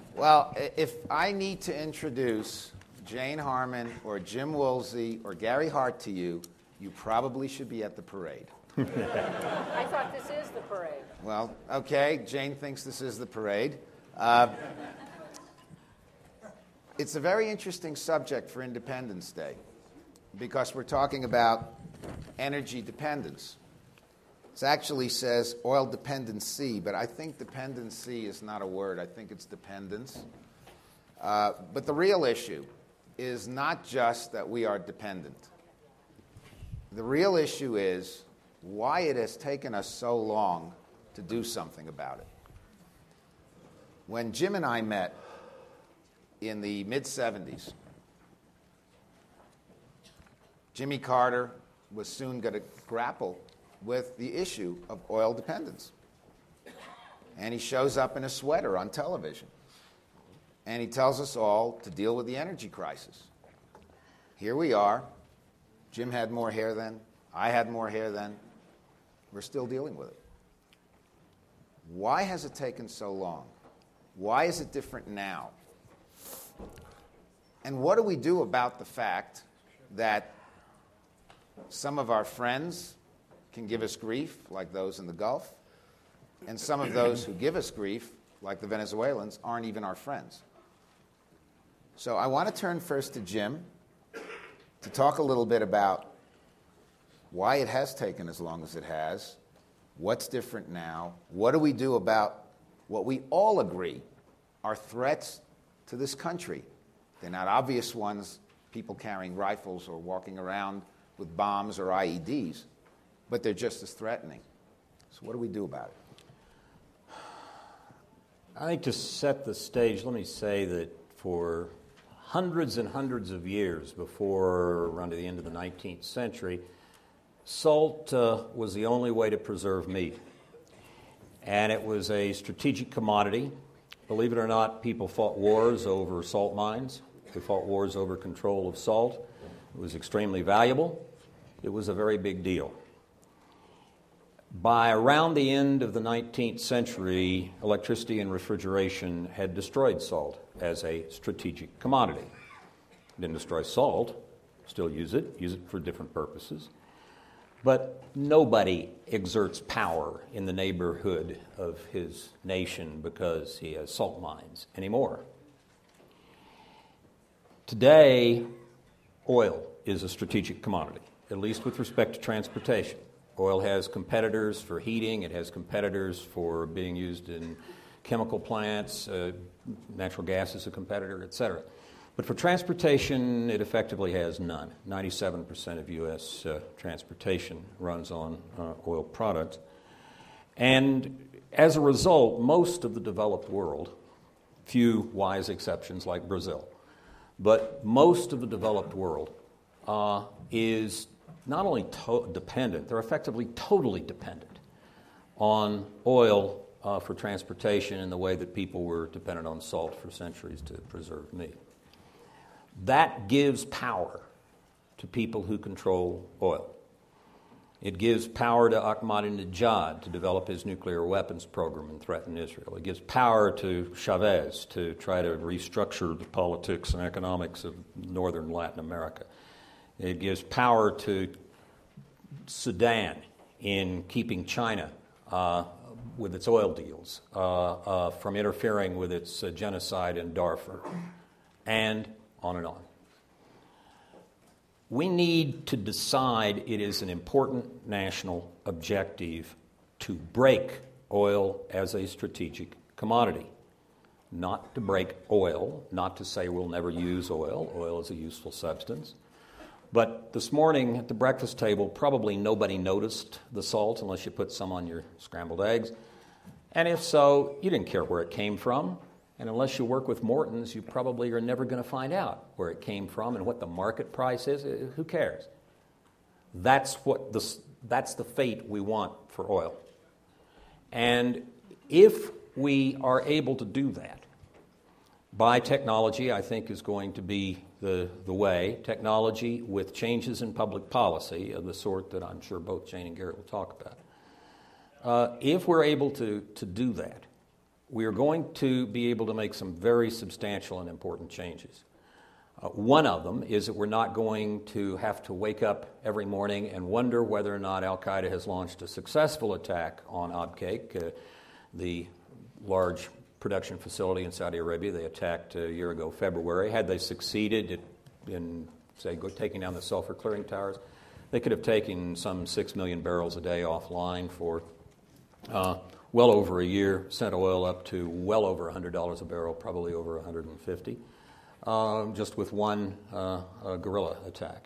Well, if I need to introduce Jane Harman or Jim Woolsey or Gary Hart to you, you probably should be at the parade. I thought this is the parade. Well, okay, Jane thinks this is the parade. It's a very interesting subject for Independence Day because we're talking about energy dependence. It actually says oil dependency, but I think dependency is not a word. I think it's dependence. But the real issue is not just that we are dependent. The real issue is why it has taken us so long to do something about it. When Jim and I met in the mid-'70s, Jimmy Carter was soon going to grapple with the issue of oil dependence. And he shows up in a sweater on television. And he tells us all to deal with the energy crisis. Here we are. Jim had more hair then. I had more hair then. We're still dealing with it. Why has it taken so long? Why is it different now? And what do we do about the fact that some of our friends can give us grief, like those in the Gulf, and some of those who give us grief, like the Venezuelans, aren't even our friends? So I want to turn first to Jim to talk a little bit about why it has taken as long as it has, what's different now, what do we do about what we all agree are threats to this country. They're not obvious ones, people carrying rifles or walking around with bombs or IEDs, but they're just as threatening. So what do we do about it? I think to set the stage, let me say that for hundreds and hundreds of years before around the end of the 19th century, salt was the only way to preserve meat. And it was a strategic commodity. Believe it or not, people fought wars over salt mines. They fought wars over control of salt. It was extremely valuable. It was a very big deal. By around the end of the 19th century, electricity and refrigeration had destroyed salt as a strategic commodity. Didn't destroy salt, still use it for different purposes. But nobody exerts power in the neighborhood of his nation because he has salt mines anymore. Today, oil is a strategic commodity, at least with respect to transportation. Oil has competitors for heating, it has competitors for being used in chemical plants, natural gas is a competitor, etc. But for transportation, it effectively has none. 97% of U.S. transportation runs on oil products. And as a result, most of the developed world, few wise exceptions like Brazil, but most of the developed world is not only dependent, they're effectively totally dependent on oil for transportation in the way that people were dependent on salt for centuries to preserve meat. That gives power to people who control oil. It gives power to Ahmadinejad to develop his nuclear weapons program and threaten Israel. It gives power to Chavez to try to restructure the politics and economics of northern Latin America. It gives power to Sudan in keeping China with its oil deals from interfering with its genocide in Darfur, and on and on. We need to decide it is an important national objective to break oil as a strategic commodity. Not to break oil, not to say we'll never use oil. Oil is a useful substance. But this morning at the breakfast table, probably nobody noticed the salt unless you put some on your scrambled eggs. And if so, you didn't care where it came from. And unless you work with Morton's, you probably are never going to find out where it came from and what the market price is. Who cares? That's the fate we want for oil. And if we are able to do that, biotechnology, I think, is going to be the way. Technology with changes in public policy of the sort that I'm sure both Jane and Garrett will talk about. If we're able to do that, we are going to be able to make some very substantial and important changes. One of them is that we're not going to have to wake up every morning and wonder whether or not al-Qaeda has launched a successful attack on Abqaiq, the large production facility in Saudi Arabia they attacked a year ago, February. Had they succeeded in, say, taking down the sulfur clearing towers, they could have taken some 6 million barrels a day offline for well over a year, sent oil up to well over $100 a barrel, probably over $150, just with one guerrilla attack.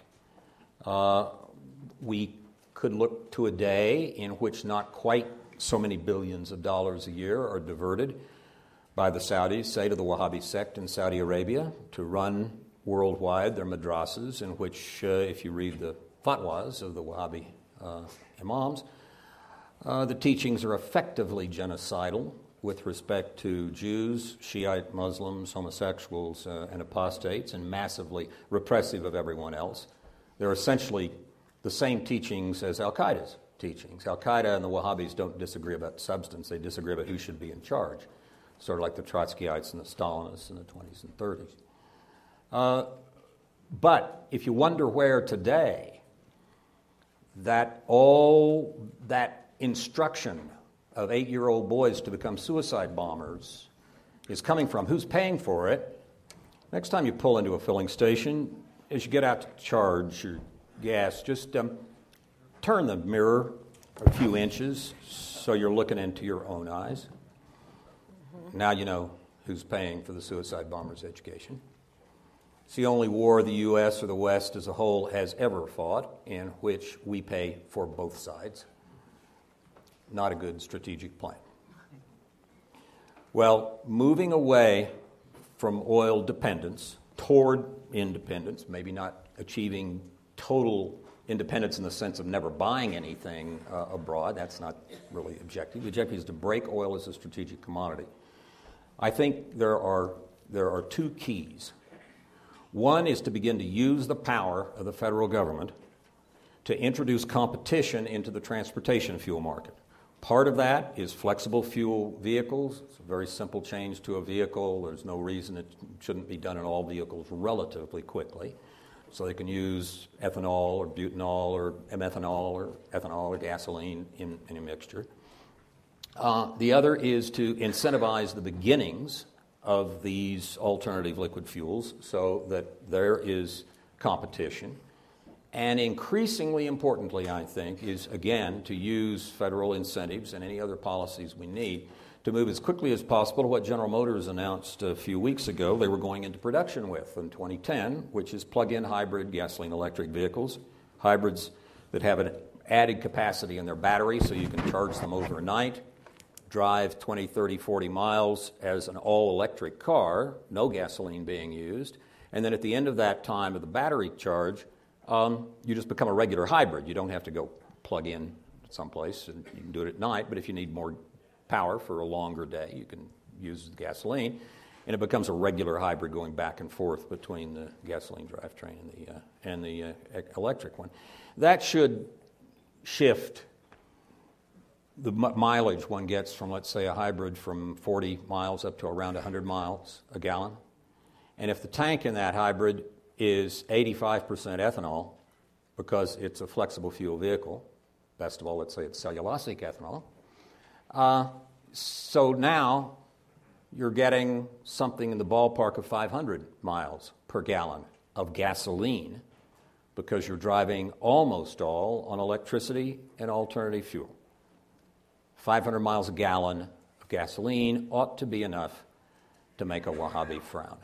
We could look to a day in which not quite so many billions of dollars a year are diverted by the Saudis, say to the Wahhabi sect in Saudi Arabia, to run worldwide their madrasas, in which, if you read the fatwas of the Wahhabi imams, the teachings are effectively genocidal with respect to Jews, Shiite Muslims, homosexuals, and apostates, and massively repressive of everyone else. They're essentially the same teachings as al-Qaeda's teachings. Al-Qaeda and the Wahhabis don't disagree about substance. They disagree about who should be in charge, sort of like the Trotskyites and the Stalinists in the 20s and 30s. But if you wonder where today that all that instruction of 8-year-old boys to become suicide bombers is coming from, who's paying for it, next time you pull into a filling station, as you get out to charge your gas, just turn the mirror a few inches so you're looking into your own eyes. Now you know who's paying for the suicide bomber's education. It's the only war the U.S. or the West as a whole has ever fought in which we pay for both sides. Not a good strategic plan. Well, moving away from oil dependence toward independence, maybe not achieving total independence in the sense of never buying anything abroad, that's not really the objective. The objective is to break oil as a strategic commodity. I think there are two keys. One is to begin to use the power of the federal government to introduce competition into the transportation fuel market. Part of that is flexible fuel vehicles. It's a very simple change to a vehicle. There's no reason it shouldn't be done in all vehicles relatively quickly. So they can use ethanol or butanol or methanol or ethanol or gasoline in a mixture. The other is to incentivize the beginnings of these alternative liquid fuels so that there is competition. And increasingly importantly, I think, is, again, to use federal incentives and any other policies we need to move as quickly as possible to what General Motors announced a few weeks ago they were going into production with in 2010, which is plug-in hybrid gasoline-electric vehicles, hybrids that have an added capacity in their battery so you can charge them overnight, drive 20, 30, 40 miles as an all-electric car, no gasoline being used, and then at the end of that time of the battery charge, you just become a regular hybrid. You don't have to go plug in someplace, and you can do it at night, but if you need more power for a longer day, you can use the gasoline, and it becomes a regular hybrid going back and forth between the gasoline drivetrain and the electric one. That should shift the mileage one gets from, let's say, a hybrid from 40 miles up to around 100 miles a gallon. And if the tank in that hybrid is 85% ethanol, because it's a flexible fuel vehicle, best of all, let's say it's cellulosic ethanol, so now you're getting something in the ballpark of 500 miles per gallon of gasoline because you're driving almost all on electricity and alternative fuel. 500 miles a gallon of gasoline ought to be enough to make a Wahhabi frown.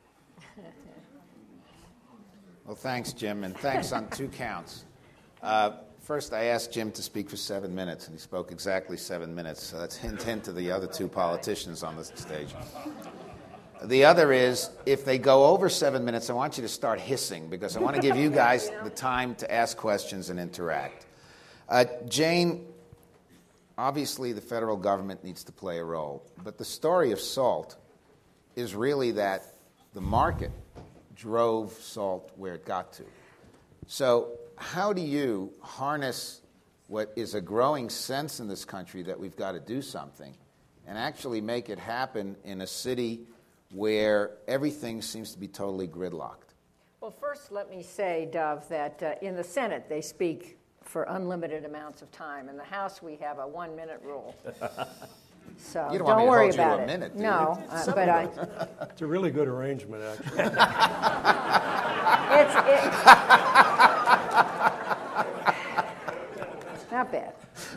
Well, thanks, Jim, and thanks on two counts. First, I asked Jim to speak for 7 minutes, and he spoke exactly 7 minutes. So that's hint to the other two politicians on the stage. The other is, if they go over 7 minutes, I want you to start hissing, because I want to give you guys the time to ask questions and interact. Jane, obviously the federal government needs to play a role, but the story of salt is really that the market drove salt where it got to. So how do you harness what is a growing sense in this country that we've got to do something and actually make it happen in a city where everything seems to be totally gridlocked? Well, first, let me say, Dov, that in the Senate, they speak for unlimited amounts of time. In the House, we have a 1-minute rule. So You don't want me to worry hold you to about a it. minute, do you? No, but I. It's a really good arrangement, actually. Not bad.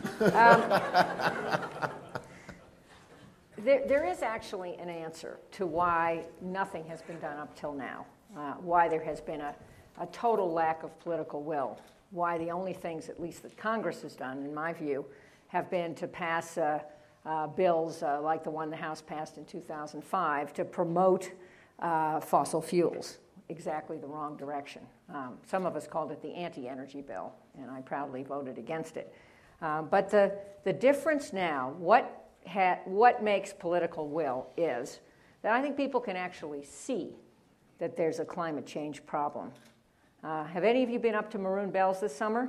There is actually an answer to why nothing has been done up till now, why there has been a total lack of political will, why the only things, at least that Congress has done, in my view, have been to pass bills like the one the House passed in 2005 to promote fossil fuels. Exactly the wrong direction. Some of us called it the anti-energy bill, and I proudly voted against it. But the difference now, what makes political will is that I think people can actually see that there's a climate change problem. Have any of you been up to Maroon Bells this summer?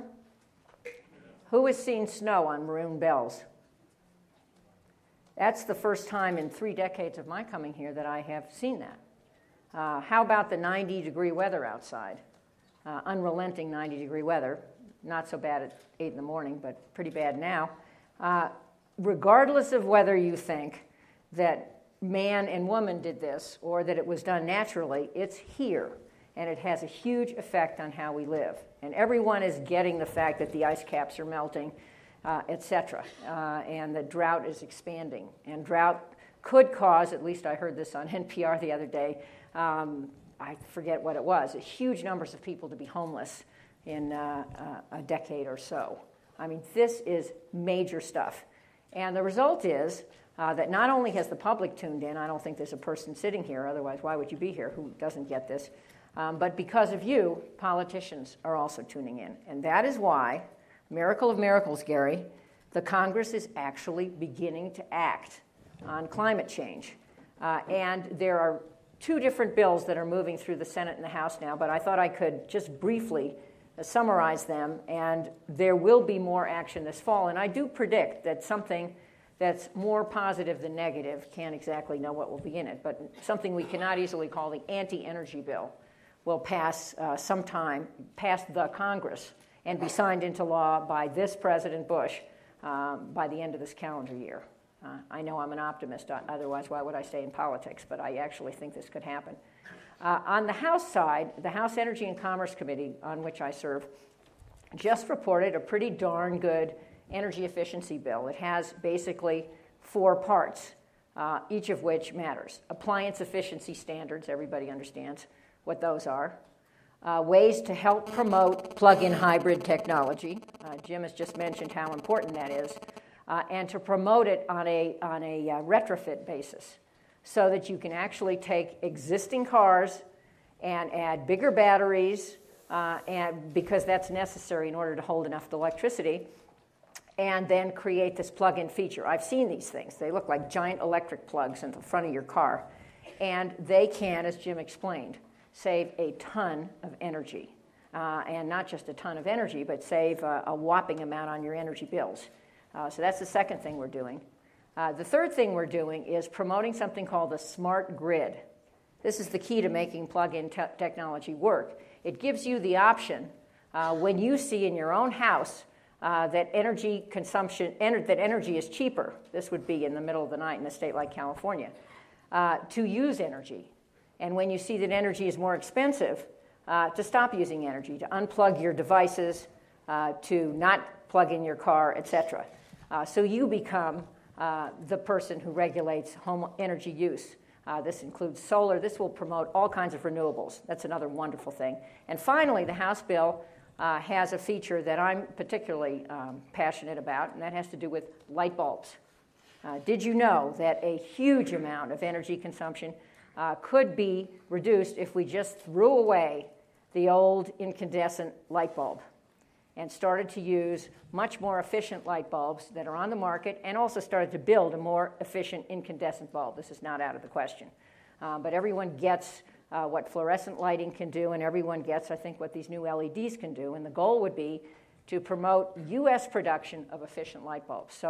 Who has seen snow on Maroon Bells? That's the first time in 3 decades of my coming here that I have seen that. How about the 90-degree weather outside? Unrelenting 90-degree weather. Not so bad at 8 in the morning, but pretty bad now. Regardless of whether you think that man and woman did this or that it was done naturally, it's here, and it has a huge effect on how we live. And everyone is getting the fact that the ice caps are melting, etc., and the drought is expanding. And drought could cause, at least I heard this on NPR the other day, I forget what it was, huge numbers of people to be homeless in a decade or so. I mean, this is major stuff. And the result is that not only has the public tuned in, I don't think there's a person sitting here, otherwise why would you be here, who doesn't get this, but because of you, politicians are also tuning in. And that is why, miracle of miracles, Gary, the Congress is actually beginning to act on climate change. And there are 2 different bills that are moving through the Senate and the House now, but I thought I could just briefly summarize them, and there will be more action this fall. And I do predict that something that's more positive than negative, can't exactly know what will be in it, but something we cannot easily call the anti-energy bill will pass sometime past the Congress and be signed into law by this President Bush by the end of this calendar year. I know I'm an optimist, otherwise why would I stay in politics, but I actually think this could happen. On the House side, the House Energy and Commerce Committee, on which I serve, just reported a pretty darn good energy efficiency bill. It has basically 4 parts, each of which matters. Appliance efficiency standards, everybody understands what those are. Ways to help promote plug-in hybrid technology. Jim has just mentioned how important that is. And to promote it on a retrofit basis, so that you can actually take existing cars and add bigger batteries, and because that's necessary in order to hold enough electricity, and then create this plug-in feature. I've seen these things. They look like giant electric plugs in the front of your car, and they can, as Jim explained, save a ton of energy, and not just a ton of energy, but save a whopping amount on your energy bills. So that's the second thing we're doing. The third thing we're doing is promoting something called the smart grid. This is the key to making plug-in technology work. It gives you the option when you see in your own house that energy consumption, that energy is cheaper. This would be in the middle of the night in a state like California, to use energy. And when you see that energy is more expensive, to stop using energy, to unplug your devices, to not plug in your car, etc. So you become the person who regulates home energy use. This includes solar. This will promote all kinds of renewables. That's another wonderful thing. And finally, the House bill has a feature that I'm particularly passionate about, and that has to do with light bulbs. Did you know that a huge amount of energy consumption could be reduced if we just threw away the old incandescent light bulb and started to use much more efficient light bulbs that are on the market, and also started to build a more efficient incandescent bulb? This is not out of the question. But everyone gets what fluorescent lighting can do, and everyone gets, I think, what these new LEDs can do. And the goal would be to promote U.S. production of efficient light bulbs. So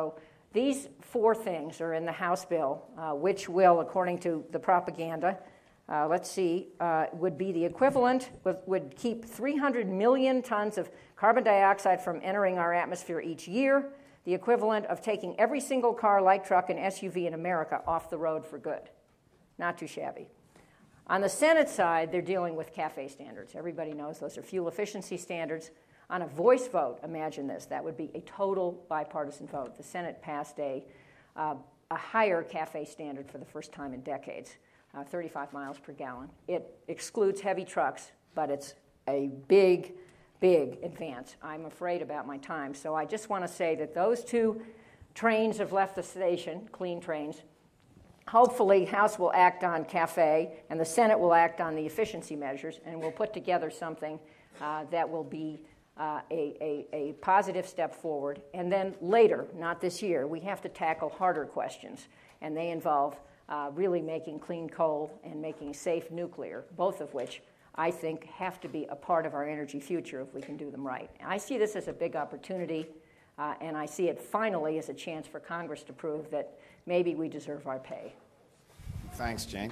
These four things are in the House bill, which will, according to the propaganda, would be the equivalent, would keep 300 million tons of carbon dioxide from entering our atmosphere each year, the equivalent of taking every single car, light truck, and SUV in America off the road for good. Not too shabby. On the Senate side, they're dealing with CAFE standards. Everybody knows those are fuel efficiency standards. On a voice vote, imagine this, that would be a total bipartisan vote. The Senate passed a higher CAFE standard for the first time in decades, 35 miles per gallon. It excludes heavy trucks, but it's a big advance. I'm afraid about my time, so I just want to say that those two trains have left the station, clean trains. Hopefully, House will act on CAFE, and the Senate will act on the efficiency measures, and we'll put together something that will be a positive step forward. And then later, not this year, we have to tackle harder questions, and they involve really making clean coal and making safe nuclear, both of which I think have to be a part of our energy future if we can do them right. I see this as a big opportunity, and I see it finally as a chance for Congress to prove that maybe we deserve our pay. Thanks, Jane.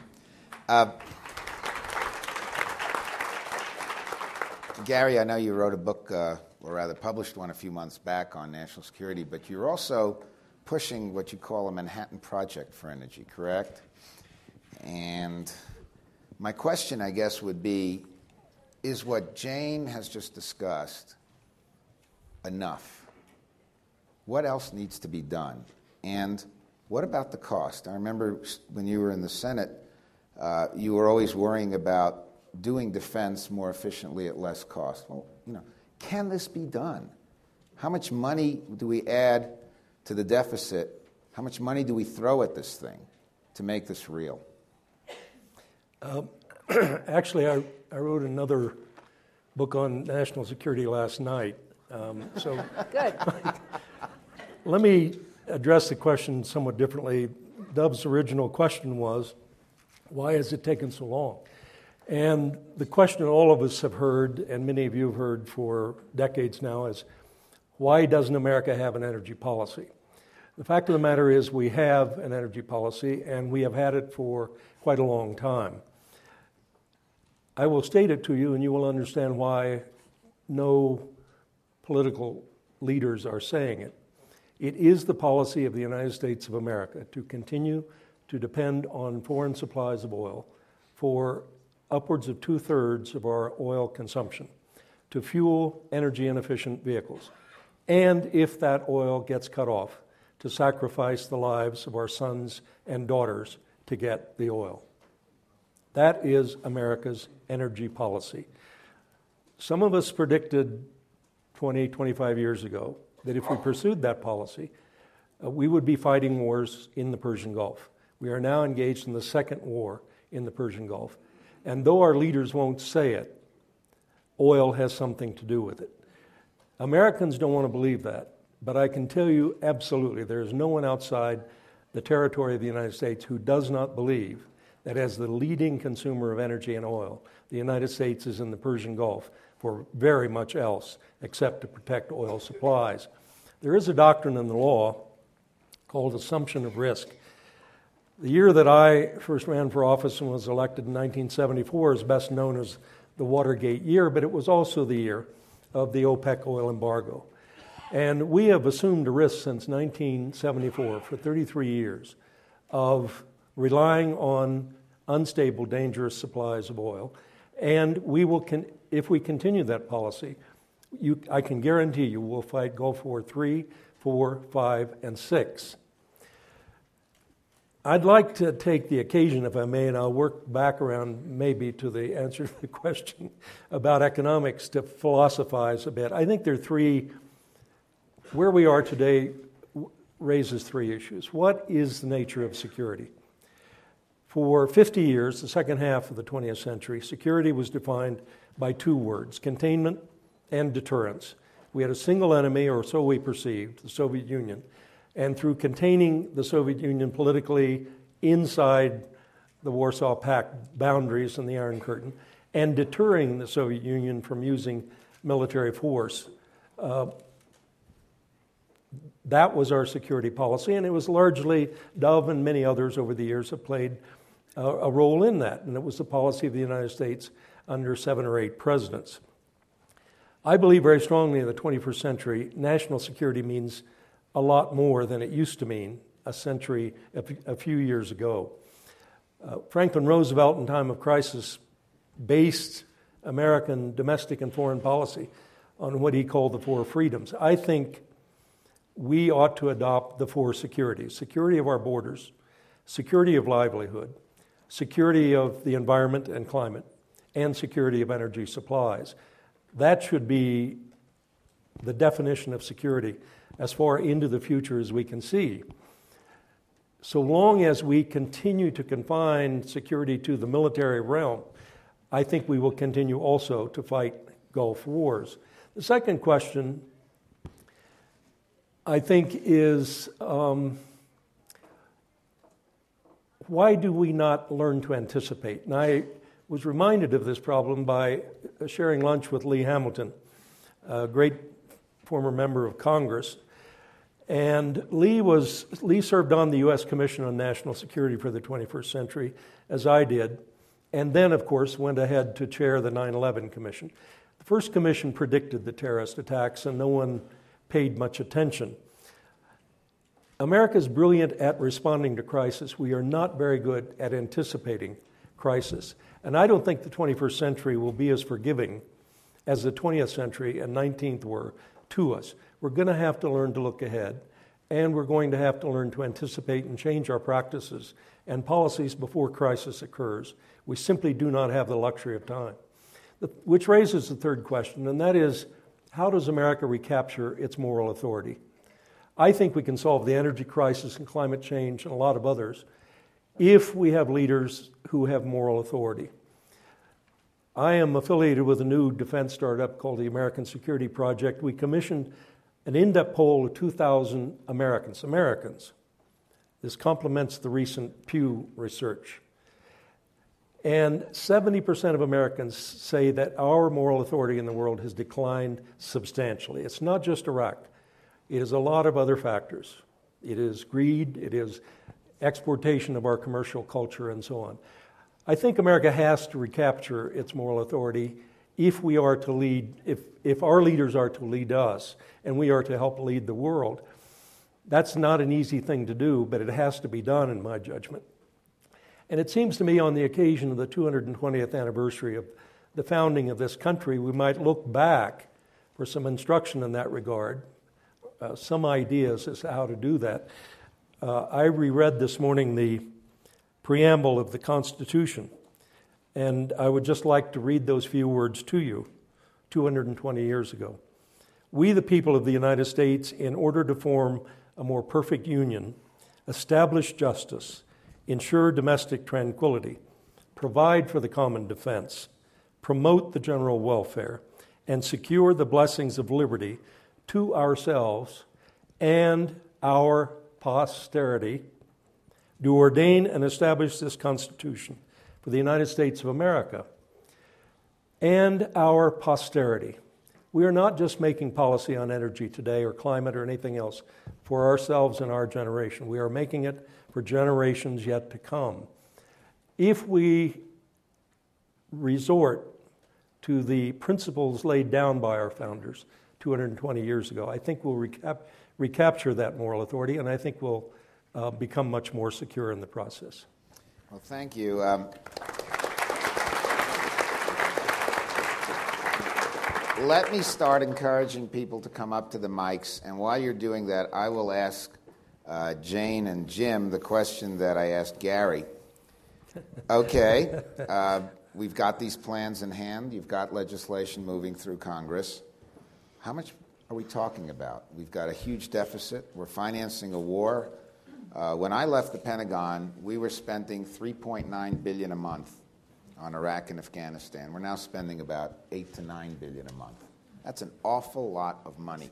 Gary, I know you wrote a book, or rather published one a few months back on national security, but you're also pushing what you call a Manhattan Project for energy, correct? And my question, I guess, would be, is what Jane has just discussed enough? What else needs to be done? And what about the cost? I remember when you were in the Senate, you were always worrying about doing defense more efficiently at less cost. Well, can this be done? How much money do we add to the deficit? How much money do we throw at this thing to make this real? Actually, I wrote another book on national security last night. So Good. let me address the question somewhat differently. Dub's original question was, why has it taken so long? And the question all of us have heard, and many of you have heard for decades now, is why doesn't America have an energy policy? The fact of the matter is we have an energy policy, and we have had it for quite a long time. I will state it to you, and you will understand why no political leaders are saying it. It is the policy of the United States of America to continue to depend on foreign supplies of oil for upwards of 2/3 of our oil consumption to fuel energy inefficient vehicles. And if that oil gets cut off, to sacrifice the lives of our sons and daughters to get the oil. That is America's energy policy. Some of us predicted 20, 25 years ago that if we pursued that policy, we would be fighting wars in the Persian Gulf. We are now engaged in the second war in the Persian Gulf. And though our leaders won't say it, oil has something to do with it. Americans don't want to believe that, but I can tell you absolutely there is no one outside the territory of the United States who does not believe that as the leading consumer of energy and oil, the United States is in the Persian Gulf for very much else except to protect oil supplies. There is a doctrine in the law called assumption of risk. The year that I first ran for office and was elected in 1974 is best known as the Watergate year, but it was also the year of the OPEC oil embargo. And we have assumed a risk since 1974 for 33 years of relying on unstable, dangerous supplies of oil. And we will, if we continue that policy, I can guarantee you we'll fight Gulf War 3, 4, 5, and 6. I'd like to take the occasion, if I may, and I'll work back around maybe to the answer to the question about economics to philosophize a bit. I think there are three, where we are today raises three issues. What is the nature of security? For 50 years, the second half of the 20th century, security was defined by two words, containment and deterrence. We had a single enemy, or so we perceived, the Soviet Union. And through containing the Soviet Union politically inside the Warsaw Pact boundaries and the Iron Curtain, and deterring the Soviet Union from using military force, That was our security policy, and it was largely, Dove and many others over the years have played a role in that, and it was the policy of the United States under 7 or 8 presidents. I believe very strongly in the 21st century, national security means a lot more than it used to mean a few years ago. Franklin Roosevelt, in time of crisis, based American domestic and foreign policy on what he called the 4 freedoms. I think we ought to adopt the 4 securities: security of our borders, security of livelihood, security of the environment and climate, and security of energy supplies. That should be the definition of security as far into the future as we can see. So long as we continue to confine security to the military realm, I think we will continue also to fight Gulf wars. The second question, I think, is why do we not learn to anticipate? And I was reminded of this problem by sharing lunch with Lee Hamilton, a great former member of Congress. And Lee served on the U.S. Commission on National Security for the 21st Century, as I did, and then, of course, went ahead to chair the 9/11 Commission. The first commission predicted the terrorist attacks, and no one paid much attention. America is brilliant at responding to crisis. We are not very good at anticipating crisis. And I don't think the 21st century will be as forgiving as the 20th century and 19th were to us. We're going to have to learn to look ahead, and we're going to have to learn to anticipate and change our practices and policies before crisis occurs. We simply do not have the luxury of time. Which raises the third question, and that is, how does America recapture its moral authority? I think we can solve the energy crisis and climate change and a lot of others if we have leaders who have moral authority. I am affiliated with a new defense startup called the American Security Project. We commissioned an in-depth poll of 2,000 Americans. This complements the recent Pew research. And 70% of Americans say that our moral authority in the world has declined substantially. It's not just Iraq. It is a lot of other factors. It is greed, it is exportation of our commercial culture, and so on. I think America has to recapture its moral authority if we are to lead, if our leaders are to lead us, and we are to help lead the world. That's not an easy thing to do, but it has to be done, in my judgment. And it seems to me on the occasion of the 220th anniversary of the founding of this country, we might look back for some instruction in that regard, some ideas as to how to do that. I reread this morning the preamble of the Constitution, and I would just like to read those few words to you, 220 years ago. We, the people of the United States, in order to form a more perfect union, establish justice, ensure domestic tranquility, provide for the common defense, promote the general welfare, and secure the blessings of liberty to ourselves and our posterity, do ordain and establish this Constitution for the United States of America and our posterity. We are not just making policy on energy today or climate or anything else for ourselves and our generation. We are making it for generations yet to come. If we resort to the principles laid down by our founders 220 years ago, I think we'll recapture that moral authority, and I think we'll become much more secure in the process. Well, thank you. Let me start encouraging people to come up to the mics, and while you're doing that, I will ask Jane and Jim the question that I asked Gary. Okay, we've got these plans in hand. You've got legislation moving through Congress. How much are we talking about? We've got a huge deficit. We're financing a war. When I left the Pentagon, we were spending $3.9 billion a month on Iraq and Afghanistan. We're now spending about $8 to $9 billion a month. That's an awful lot of money.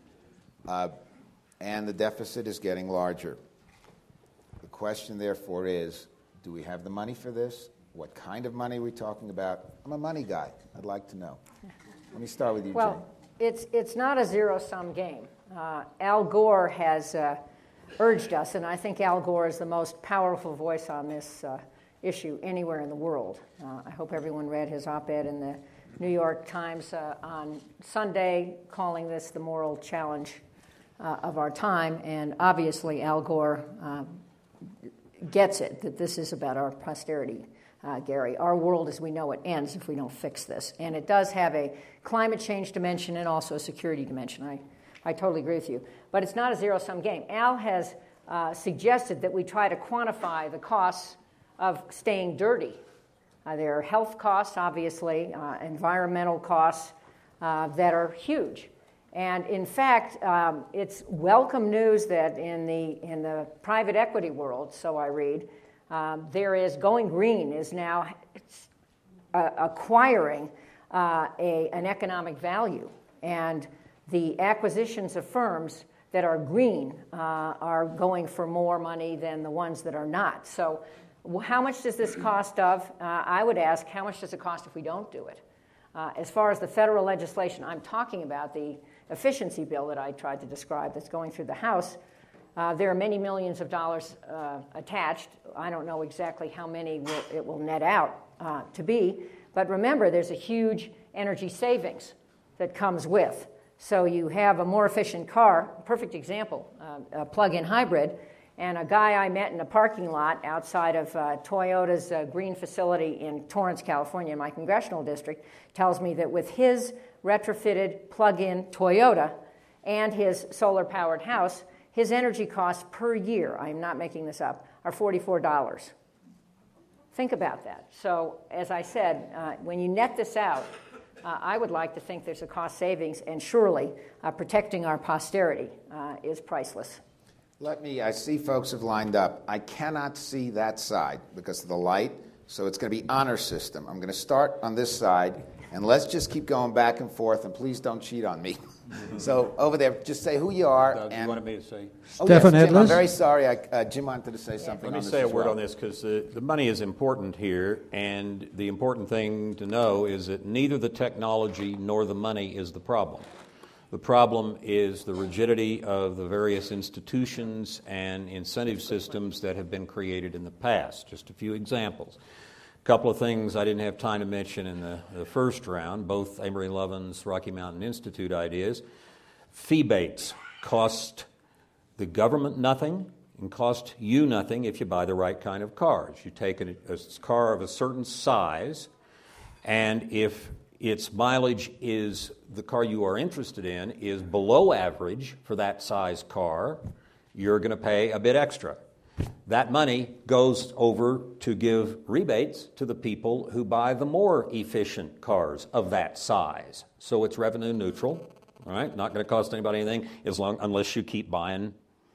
And the deficit is getting larger. The question, therefore, is, do we have the money for this? What kind of money are we talking about? I'm a money guy. I'd like to know. Let me start with you, Jane. Well, it's not a zero-sum game. Al Gore has urged us, and I think Al Gore is the most powerful voice on this issue anywhere in the world. I hope everyone read his op-ed in the New York Times on Sunday, calling this the moral challenge of our time. And obviously, Al Gore gets it, that this is about our posterity, Gary. Our world as we know it ends if we don't fix this. And it does have a climate change dimension and also a security dimension. I totally agree with you. But it's not a zero-sum game. Al has suggested that we try to quantify the costs of staying dirty. There are health costs, obviously, environmental costs that are huge. And in fact, it's welcome news that in the private equity world, so I read, Going Green is now acquiring an economic value. And the acquisitions of firms that are green are going for more money than the ones that are not. So how much does this cost of? I would ask, how much does it cost if we don't do it? As far as the federal legislation, I'm talking about the efficiency bill that I tried to describe that's going through the House. There are many millions of dollars attached. I don't know exactly how many it will net out to be. But remember, there's a huge energy savings that comes with. So you have a more efficient car, perfect example, a plug-in hybrid. And a guy I met in a parking lot outside of Toyota's green facility in Torrance, California, in my congressional district, tells me that with his retrofitted plug-in Toyota and his solar-powered house, his energy costs per year, I'm not making this up, are $44. Think about that. So, as I said, when you net this out, I would like to think there's a cost savings, and surely protecting our posterity is priceless. I see folks have lined up. I cannot see that side because of the light, so it's going to be honor system. I'm going to start on this side, and let's just keep going back and forth, and please don't cheat on me. So over there, just say who you are. Doug, you wanted me to say? Stefan Jim, I'm very sorry. Jim wanted to say something. Let me say a word on this because the money is important here, and the important thing to know is that neither the technology nor the money is the problem. The problem is the rigidity of the various institutions and incentive systems that have been created in the past. Just a few examples. A couple of things I didn't have time to mention in the first round, both Amory Lovin's Rocky Mountain Institute ideas. Fee-bates cost the government nothing and cost you nothing if you buy the right kind of cars. You take a car of a certain size, and if its mileage is the car you are interested in is below average for that size car, you're going to pay a bit extra. That money goes over to give rebates to the people who buy the more efficient cars of that size. So it's revenue neutral, all right? Not going to cost anybody anything unless you keep buying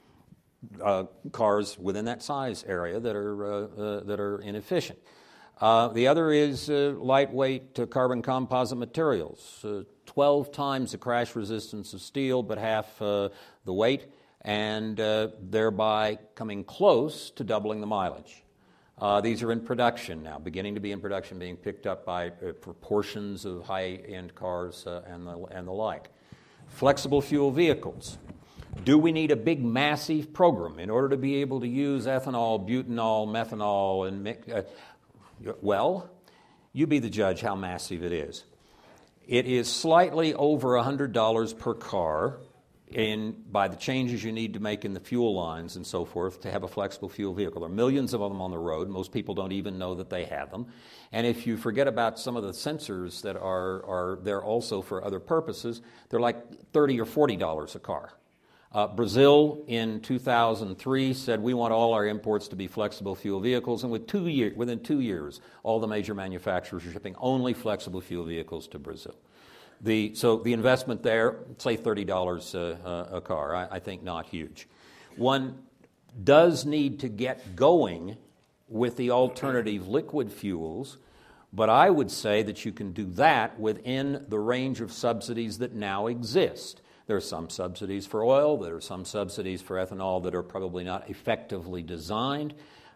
cars within that size area that are inefficient. The other is lightweight carbon composite materials, 12 times the crash resistance of steel, but half the weight, and thereby coming close to doubling the mileage. These are in production now, beginning to be in production, being picked up by proportions of high-end cars and the like. Flexible fuel vehicles. Do we need a big, massive program in order to be able to use ethanol, butanol, methanol, and well, you be the judge how massive it is. It is slightly over $100 per car by the changes you need to make in the fuel lines and so forth to have a flexible fuel vehicle. There are millions of them on the road. Most people don't even know that they have them. And if you forget about some of the sensors that are there also for other purposes, they're like $30 or $40 a car. Brazil in 2003 said we want all our imports to be flexible fuel vehicles, and within 2 years, all the major manufacturers are shipping only flexible fuel vehicles to Brazil. So the investment there, say $30 a car, I think not huge. One does need to get going with the alternative liquid fuels, but I would say that you can do that within the range of subsidies that now exist. There are some subsidies for oil. There are some subsidies for ethanol that are probably not effectively designed.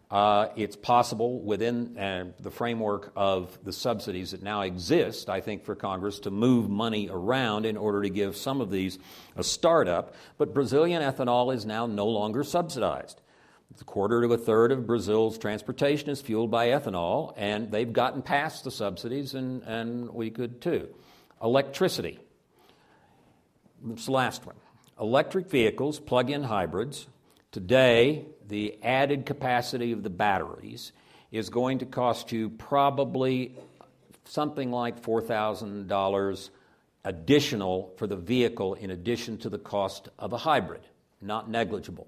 It's possible within the framework of the subsidies that now exist, I think, for Congress to move money around in order to give some of these a startup. But Brazilian ethanol is now no longer subsidized. A quarter to a third of Brazil's transportation is fueled by ethanol, and they've gotten past the subsidies, and we could too. Electricity. This the last one. Electric vehicles, plug-in hybrids. Today, the added capacity of the batteries is going to cost you probably something like $4,000 additional for the vehicle in addition to the cost of a hybrid. Not negligible.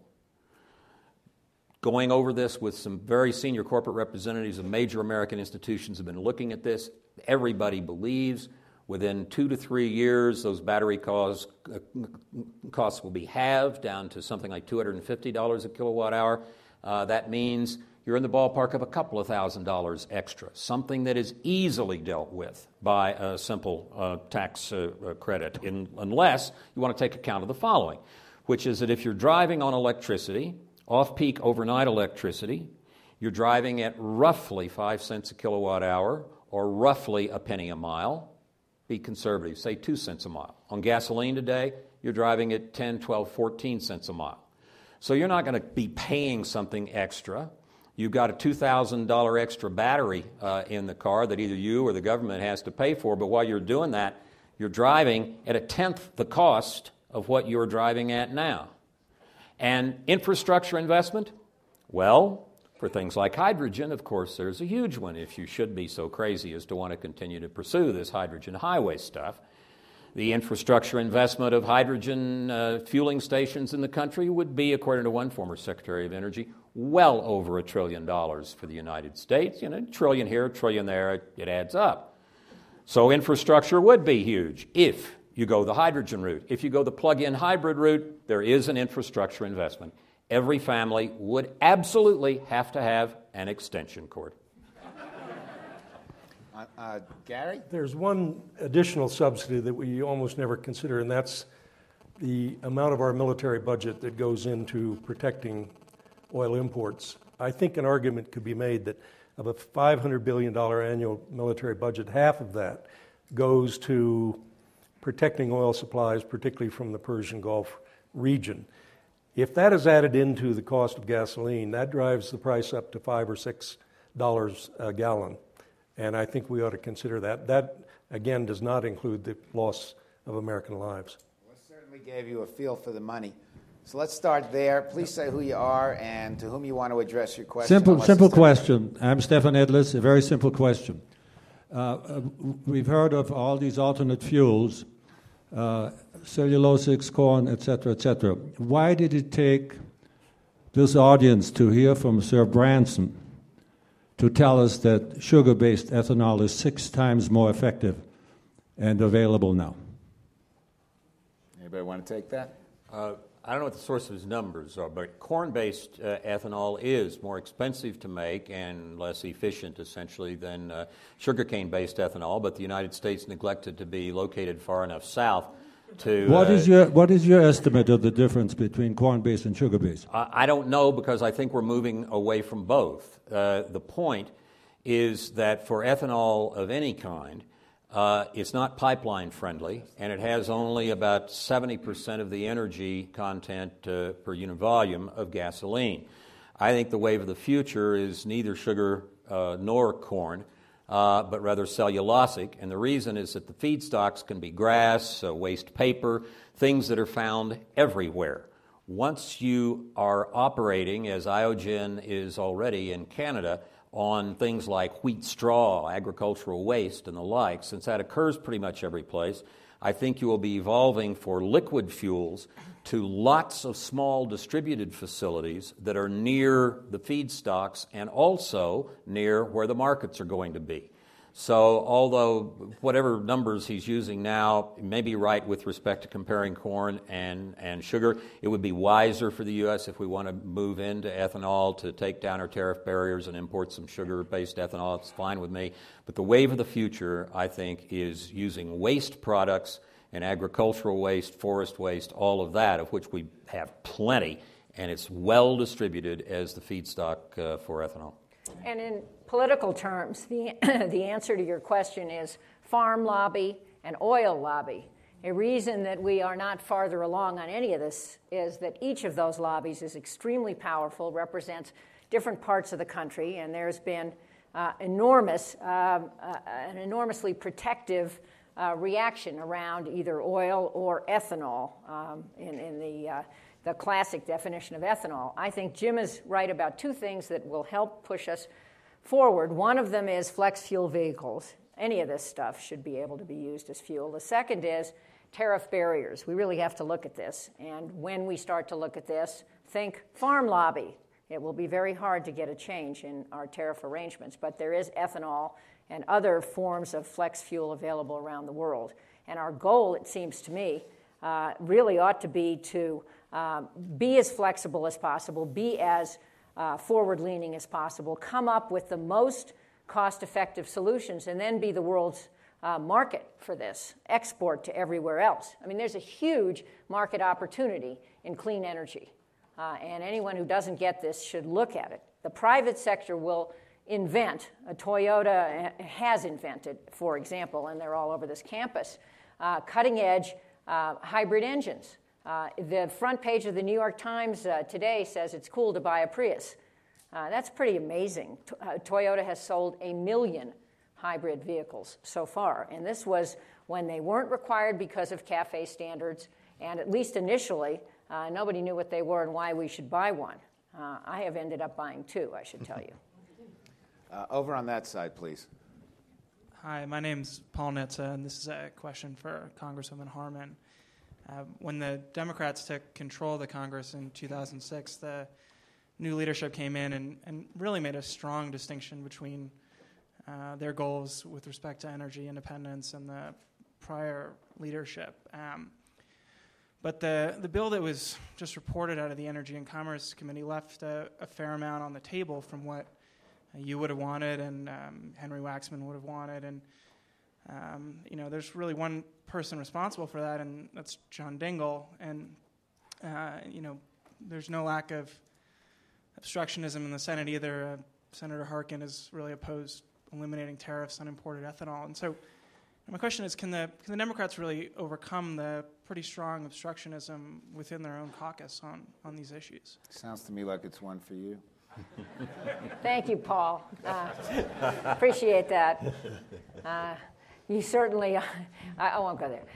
Going over this with some very senior corporate representatives of major American institutions have been looking at this. Everybody believes within 2 to 3 years those battery costs will be halved down to something like $250 a kilowatt hour. That means you're in the ballpark of a couple of $1,000s extra, something that is easily dealt with by a simple tax credit, unless you want to take account of the following, which is that if you're driving on electricity, off-peak overnight electricity, you're driving at roughly 5 cents a kilowatt hour or roughly a penny a mile. Be conservative, say 2 cents a mile. On gasoline today, you're driving at 10, 12, 14 cents a mile. So you're not going to be paying something extra. You've got a $2,000 extra battery in the car that either you or the government has to pay for, but while you're doing that, you're driving at a tenth the cost of what you're driving at now. And infrastructure investment? Well, for things like hydrogen, of course, there's a huge one if you should be so crazy as to want to continue to pursue this hydrogen highway stuff. The infrastructure investment of hydrogen fueling stations in the country would be, according to one former Secretary of Energy, well over $1 trillion for the United States. A trillion here, a trillion there, it adds up. So infrastructure would be huge if you go the hydrogen route. If you go the plug-in hybrid route, there is an infrastructure investment. Every family would absolutely have to have an extension cord. Gary? There's one additional subsidy that we almost never consider, and that's the amount of our military budget that goes into protecting oil imports. I think an argument could be made that of a $500 billion annual military budget, half of that goes to protecting oil supplies, particularly from the Persian Gulf region. If that is added into the cost of gasoline, that drives the price up to $5 or $6 a gallon. And I think we ought to consider that. That, again, does not include the loss of American lives. Well, it certainly gave you a feel for the money. So let's start there. Please say who you are and to whom you want to address your question. Simple question. I'm Stefan Edlis. A very simple question. We've heard of all these alternate fuels, cellulosics, corn, etc., etc. Why did it take this audience to hear from Sir Branson to tell us that sugar-based ethanol is 6 times more effective and available now? Anybody want to take that? I don't know what the source of his numbers are, but corn-based ethanol is more expensive to make and less efficient, essentially, than sugarcane-based ethanol, but the United States neglected to be located far enough south to... What is your estimate of the difference between corn-based and sugar-based? I don't know, because I think we're moving away from both. The point is that for ethanol of any kind, it's not pipeline friendly, and it has only about 70% of the energy content per unit volume of gasoline. I think the wave of the future is neither sugar nor corn, but rather cellulosic, and the reason is that the feedstocks can be grass, waste paper, things that are found everywhere. Once you are operating, as Iogen is already in Canada, on things like wheat straw, agricultural waste, and the like, since that occurs pretty much every place, I think you will be evolving for liquid fuels to lots of small distributed facilities that are near the feedstocks and also near where the markets are going to be. So although whatever numbers he's using now may be right with respect to comparing corn and sugar, it would be wiser for the U.S. if we want to move into ethanol to take down our tariff barriers and import some sugar-based ethanol. It's fine with me. But the wave of the future, I think, is using waste products and agricultural waste, forest waste, all of that, of which we have plenty, and it's well distributed as the feedstock for ethanol. And in political terms, the answer to your question is farm lobby and oil lobby. A reason that we are not farther along on any of this is that each of those lobbies is extremely powerful, represents different parts of the country, and there's been an enormously protective reaction around either oil or ethanol in the classic definition of ethanol. I think Jim is right about two things that will help push us forward. One of them is flex fuel vehicles. Any of this stuff should be able to be used as fuel. The second is tariff barriers. We really have to look at this. And when we start to look at this, think farm lobby. It will be very hard to get a change in our tariff arrangements, but there is ethanol and other forms of flex fuel available around the world. And our goal, it seems to me, really ought to be to be as flexible as possible, be as forward-leaning as possible, come up with the most cost-effective solutions, and then be the world's market for this, export to everywhere else. I mean, there's a huge market opportunity in clean energy, and anyone who doesn't get this should look at it. The private sector will invent, Toyota has invented, for example, and they're all over this campus, cutting-edge hybrid engines. The front page of the New York Times today says it's cool to buy a Prius. That's pretty amazing. Toyota has sold 1 million hybrid vehicles so far, and this was when they weren't required because of CAFE standards, and at least initially, nobody knew what they were and why we should buy one. I have ended up buying 2, I should tell you. Over on that side, please. Hi, my name's Paul Nitze, and this is a question for Congresswoman Harman. When the Democrats took control of the Congress in 2006, the new leadership came in and really made a strong distinction between their goals with respect to energy independence and the prior leadership. But the bill that was just reported out of the Energy and Commerce Committee left a fair amount on the table from what you would have wanted and Henry Waxman would have wanted. And, there's really one person responsible for that, and that's John Dingell. And, there's no lack of obstructionism in the Senate either. Senator Harkin has really opposed eliminating tariffs on imported ethanol. And so my question is, can the Democrats really overcome the pretty strong obstructionism within their own caucus on these issues? Sounds to me like it's one for you. Thank you, Paul. Appreciate that. You certainly, I won't go there.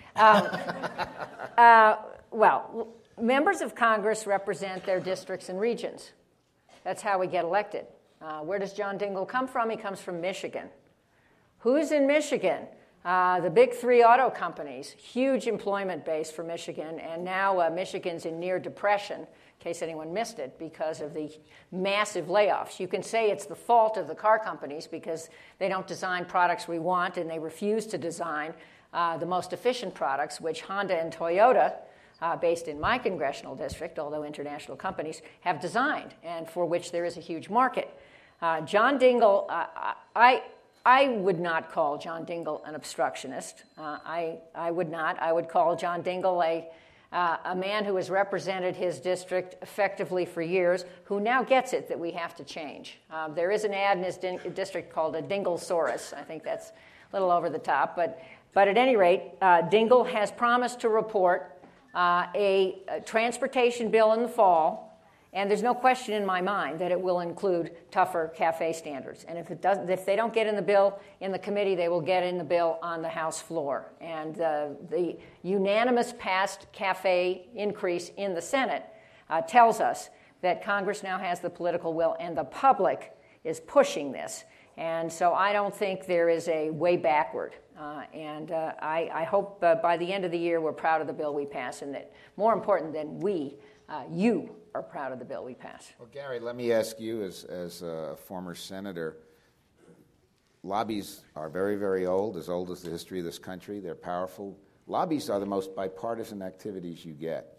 Well, members of Congress represent their districts and regions. That's how we get elected. Where does John Dingell come from? He comes from Michigan. Who's in Michigan? The big 3 auto companies, huge employment base for Michigan, and now Michigan's in near depression, in case anyone missed it, because of the massive layoffs. You can say it's the fault of the car companies because they don't design products we want, and they refuse to design the most efficient products, which Honda and Toyota, based in my congressional district, although international companies, have designed, and for which there is a huge market. John Dingell, I would not call John Dingell an obstructionist. I would not. I would call John Dingell a man who has represented his district effectively for years, who now gets it that we have to change. There is an ad in his district called a Dingellsaurus. I think that's a little over the top. But at any rate, Dingell has promised to report a transportation bill in the fall. And there's no question in my mind that it will include tougher CAFE standards. And if they don't get in the bill in the committee, they will get in the bill on the House floor. And the unanimous passed CAFE increase in the Senate tells us that Congress now has the political will and the public is pushing this. And so I don't think there is a way backward. I hope by the end of the year we're proud of the bill we pass, and that more important than you are proud of the bill we pass. Well, Gary, let me ask you, as a former senator, lobbies are very, very old as the history of this country. They're powerful. Lobbies are the most bipartisan activities you get.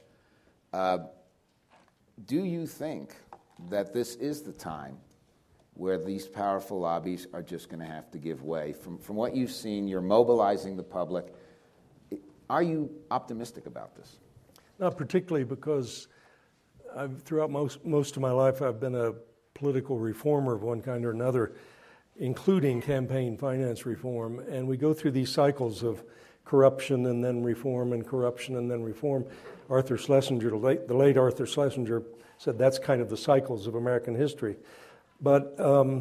Do you think that this is the time where these powerful lobbies are just going to have to give way? From what you've seen, you're mobilizing the public. Are you optimistic about this? Not particularly, because throughout most of my life, I've been a political reformer of one kind or another, including campaign finance reform. And we go through these cycles of corruption and then reform and corruption and then reform. Arthur Schlesinger, the late Arthur Schlesinger, said that's kind of the cycles of American history. But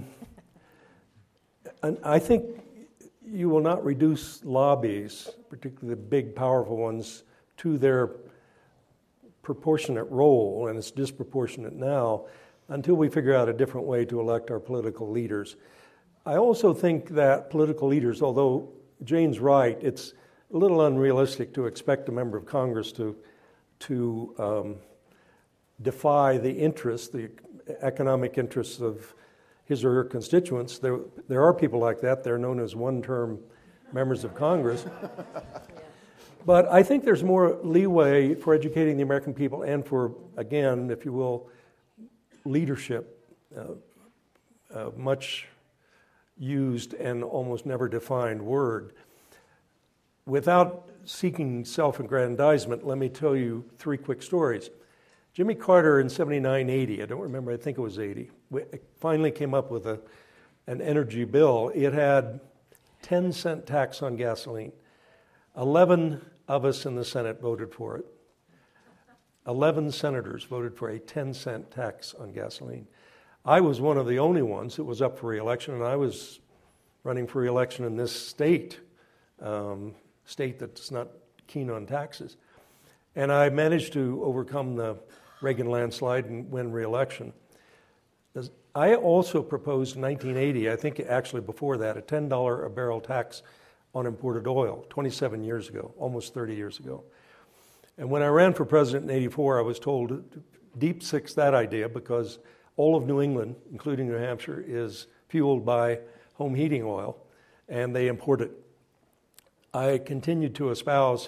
and I think you will not reduce lobbies, particularly the big, powerful ones, to their proportionate role, and it's disproportionate now, until we figure out a different way to elect our political leaders. I also think that political leaders, although Jane's right, it's a little unrealistic to expect a member of Congress to defy the interests, the economic interests of his or her constituents. There are people like that. They're known as one-term members of Congress. But I think there's more leeway for educating the American people and for, again, if you will, leadership, much used and almost never defined word. Without seeking self-aggrandizement, let me tell you 3 quick stories. Jimmy Carter in 79, 80, I don't remember, I think it was 80, finally came up with an energy bill. It had 10-cent tax on gasoline. 11 of us in the Senate voted for it. 11 senators voted for a 10-cent tax on gasoline. I was one of the only ones that was up for re-election, and I was running for re-election in this state that's not keen on taxes. And I managed to overcome the Reagan landslide and win re-election. I also proposed in 1980, I think actually before that, a $10 a barrel tax on imported oil, 27 years ago, almost 30 years ago. And when I ran for president in 84, I was told to deep six that idea because all of New England, including New Hampshire, is fueled by home heating oil, and they import it. I continued to espouse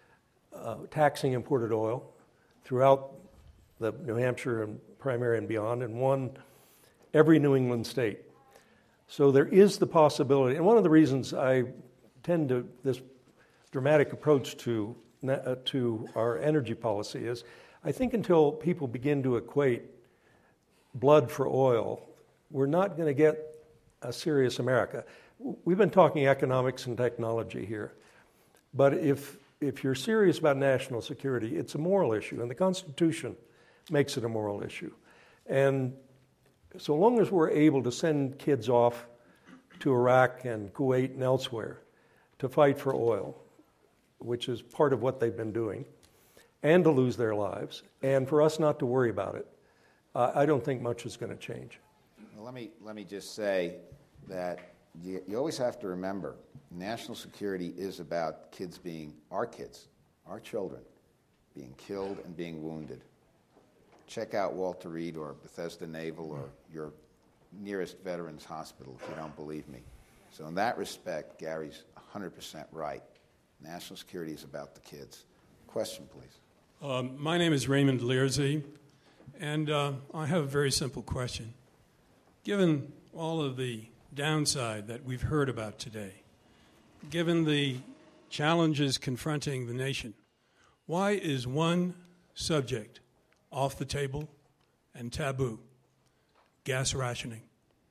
taxing imported oil throughout the New Hampshire and primary and beyond, and won every New England state. So there is the possibility, and one of the reasons I tend to this dramatic approach to our energy policy is, I think until people begin to equate blood for oil, we're not going to get a serious America. We've been talking economics and technology here, but if you're serious about national security, it's a moral issue, and the Constitution makes it a moral issue. And so long as we're able to send kids off to Iraq and Kuwait and elsewhere to fight for oil, which is part of what they've been doing, and to lose their lives, and for us not to worry about it, I don't think much is going to change. Well, let me just say that you always have to remember, national security is about our children, being killed and being wounded. Check out Walter Reed or Bethesda Naval or your nearest veterans hospital if you don't believe me. So in that respect, Gary's 100% right. National security is about the kids. Question, please. My name is Raymond Learsy, and I have a very simple question. Given all of the downside that we've heard about today, given the challenges confronting the nation, why is one subject off the table and taboo? Gas rationing.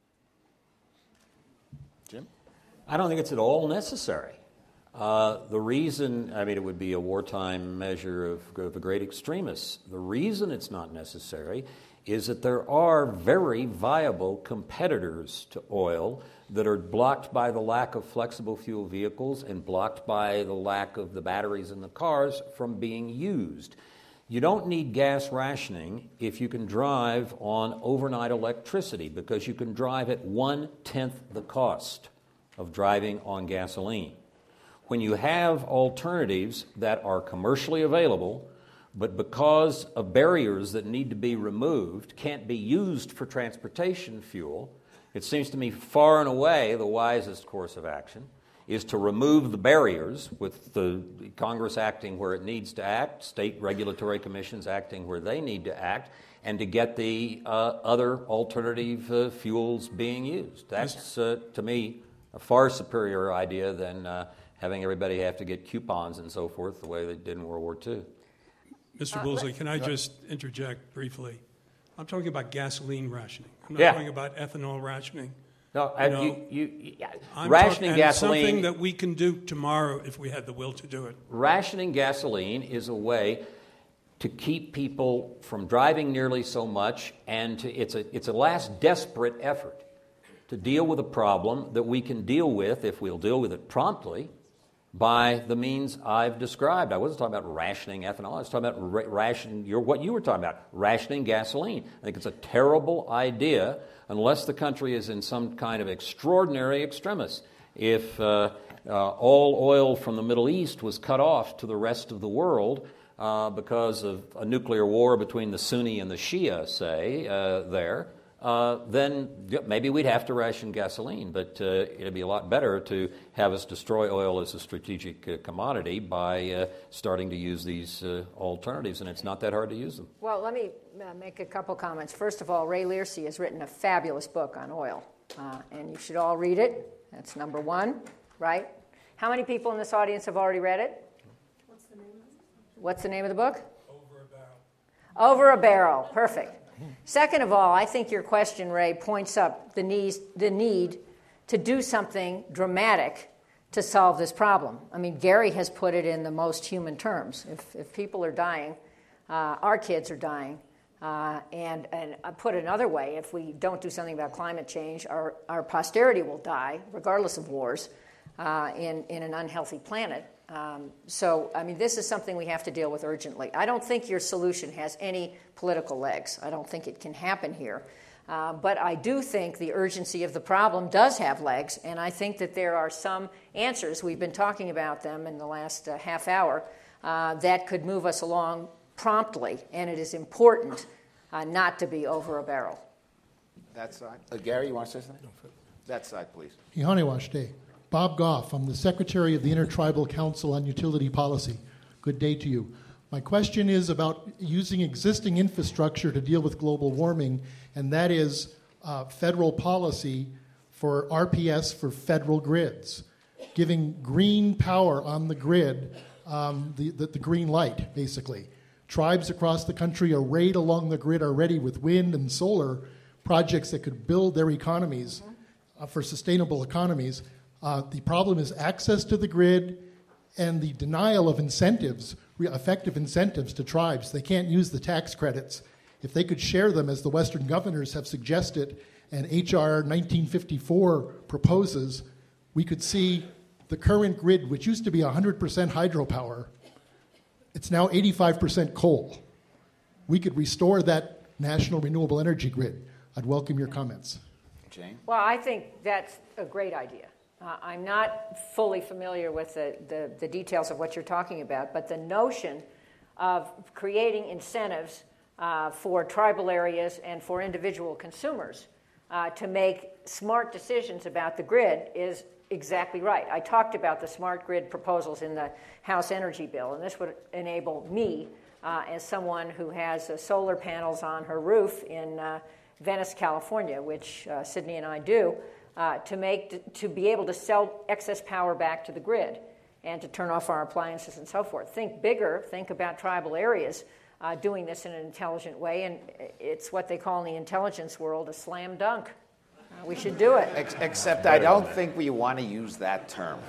Jim? I don't think it's at all necessary. The reason, it would be a wartime measure of a great extremist. The reason it's not necessary is that there are very viable competitors to oil that are blocked by the lack of flexible fuel vehicles and blocked by the lack of the batteries in the cars from being used. You don't need gas rationing if you can drive on overnight electricity, because you can drive at 1/10 the cost of driving on gasoline. When you have alternatives that are commercially available, but because of barriers that need to be removed, can't be used for transportation fuel, it seems to me far and away the wisest course of action is to remove the barriers, with the Congress acting where it needs to act, state regulatory commissions acting where they need to act, and to get the other alternative fuels being used. That's, to me, a far superior idea than having everybody have to get coupons and so forth the way they did in World War II. Mr. Woolsey, can I just interject briefly? I'm talking about gasoline rationing. I'm not Yeah. talking about ethanol rationing. No, I'm rationing and it's something gasoline. that we can do tomorrow if we had the will to do it. Rationing gasoline is a way to keep people from driving nearly so much, and it's a last desperate effort to deal with a problem that we can deal with, if we'll deal with it promptly, by the means I've described. I wasn't talking about rationing ethanol. I was talking about what you were talking about, rationing gasoline. I think it's a terrible idea unless the country is in some kind of extraordinary extremis. If all oil from the Middle East was cut off to the rest of the world because of a nuclear war between the Sunni and the Shia, say, then maybe we'd have to ration gasoline, but it'd be a lot better to have us destroy oil as a strategic commodity by starting to use these alternatives, and it's not that hard to use them. Well, let me make a couple comments. First of all, Ray Learcy has written a fabulous book on oil, and you should all read it. That's number one, right? How many people in this audience have already read it? What's the name of the book? Over a Barrel. Over a Barrel. Perfect. Second of all, I think your question, Ray, points up the need to do something dramatic to solve this problem. I mean, Gary has put it in the most human terms. If people are dying, our kids are dying, and I put it another way, if we don't do something about climate change, our posterity will die, regardless of wars, in an unhealthy planet. So, I mean, this is something we have to deal with urgently. I don't think your solution has any political legs. I don't think it can happen here. But I do think the urgency of the problem does have legs, and I think that there are some answers, we've been talking about them in the last half hour, that could move us along promptly, and it is important not to be over a barrel. That side. Gary, you want to say something? That side, please. Ihaniwash Day. Bob Goff, I'm the Secretary of the Intertribal Council on Utility Policy. Good day to you. My question is about using existing infrastructure to deal with global warming, and that is federal policy for RPS for federal grids, giving green power on the grid, the green light, basically. Tribes across the country are right along the grid already with wind and solar projects that could build their economies for sustainable economies. The problem is access to the grid and the denial of incentives, effective incentives to tribes. They can't use the tax credits. If they could share them, as the Western governors have suggested, and H.R. 1954 proposes, we could see the current grid, which used to be 100% hydropower, it's now 85% coal. We could restore that national renewable energy grid. I'd welcome your comments. Jane? Well, I think that's a great idea. I'm not fully familiar with the details of what you're talking about, but the notion of creating incentives for tribal areas and for individual consumers to make smart decisions about the grid is exactly right. I talked about the smart grid proposals in the House Energy Bill, and this would enable me, as someone who has solar panels on her roof in Venice, California, which Sydney and I do, to be able to sell excess power back to the grid and to turn off our appliances and so forth. Think bigger, think about tribal areas doing this in an intelligent way, and it's what they call in the intelligence world a slam dunk. We should do it. Except I don't think we want to use that term.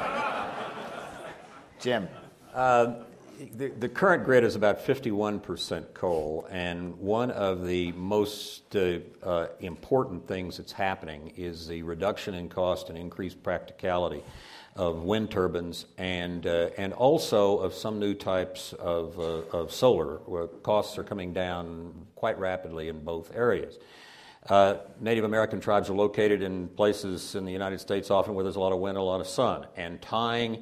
Jim? The current grid is about 51% coal, and one of the most important things that's happening is the reduction in cost and increased practicality of wind turbines and also of some new types of solar, where costs are coming down quite rapidly in both areas. Native American tribes are located in places in the United States often where there's a lot of wind and a lot of sun, and tying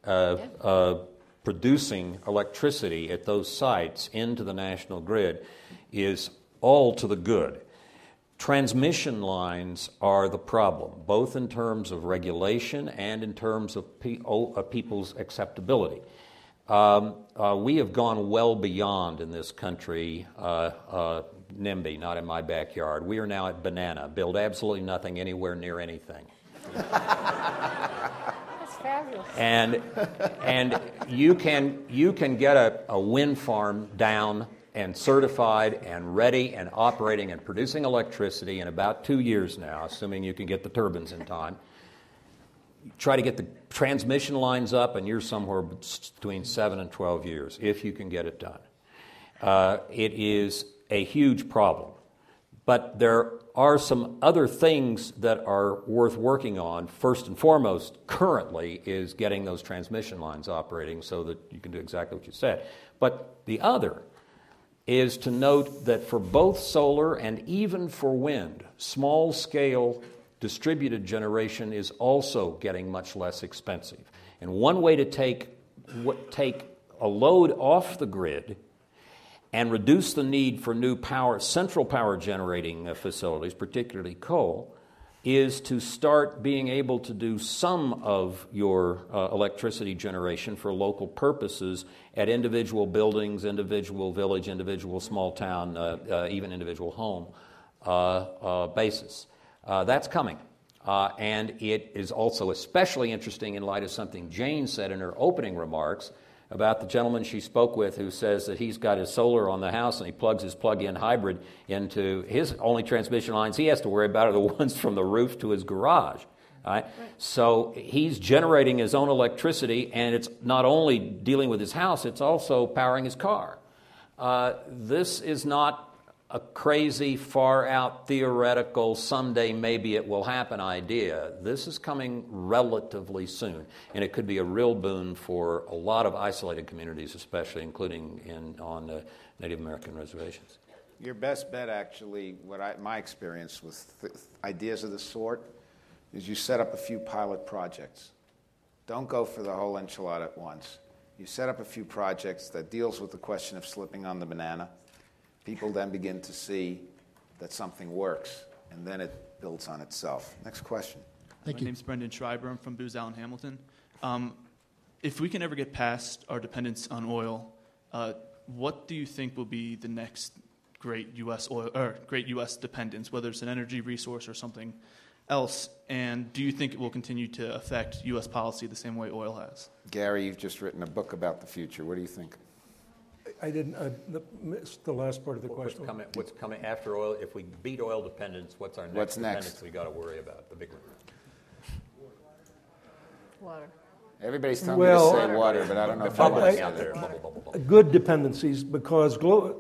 producing electricity at those sites into the national grid is all to the good. Transmission lines are the problem, both in terms of regulation and in terms of people's acceptability. We have gone well beyond in this country NIMBY, not in my backyard. We are now at banana. Build absolutely nothing anywhere near anything. That's fabulous. And you can get a wind farm down and certified and ready and operating and producing electricity in about 2 years now, assuming you can get the turbines in time. Try to get the transmission lines up, and you're somewhere between 7 and 12 years, if you can get it done. It is a huge problem. But there are some other things that are worth working on. First and foremost, currently, is getting those transmission lines operating so that you can do exactly what you said. But the other is to note that for both solar and even for wind, small-scale distributed generation is also getting much less expensive. And one way to take a load off the grid and reduce the need for new central power generating facilities, particularly coal, is to start being able to do some of your electricity generation for local purposes at individual buildings, individual village, individual small town, even individual home basis. That's coming. And it is also especially interesting in light of something Jane said in her opening remarks about the gentleman she spoke with who says that he's got his solar on the house and he plugs his plug-in hybrid into his only transmission lines he has to worry about are the ones from the roof to his garage. Right? So he's generating his own electricity, and it's not only dealing with his house, it's also powering his car. This is not a crazy, far-out, theoretical, someday maybe it will happen idea. This is coming relatively soon, and it could be a real boon for a lot of isolated communities, especially including on Native American reservations. Your best bet, actually, my experience with ideas of the sort, is you set up a few pilot projects. Don't go for the whole enchilada at once. You set up a few projects that deals with the question of slipping on the banana. People then begin to see that something works, and then it builds on itself. Next question. My name's Brendan Schreiber. I'm from Booz Allen Hamilton. If we can ever get past our dependence on oil, what do you think will be the next great U.S. oil or great U.S. dependence, whether it's an energy resource or something else? And do you think it will continue to affect U.S. policy the same way oil has? Gary, you've just written a book about the future. What do you think? I didn't missed the last part of the question. What's coming after oil? If we beat oil dependence, what's our next dependence we got to worry about? The big one. Water. Everybody's telling me to say water, but I don't know if I'm out there. Good dependencies, because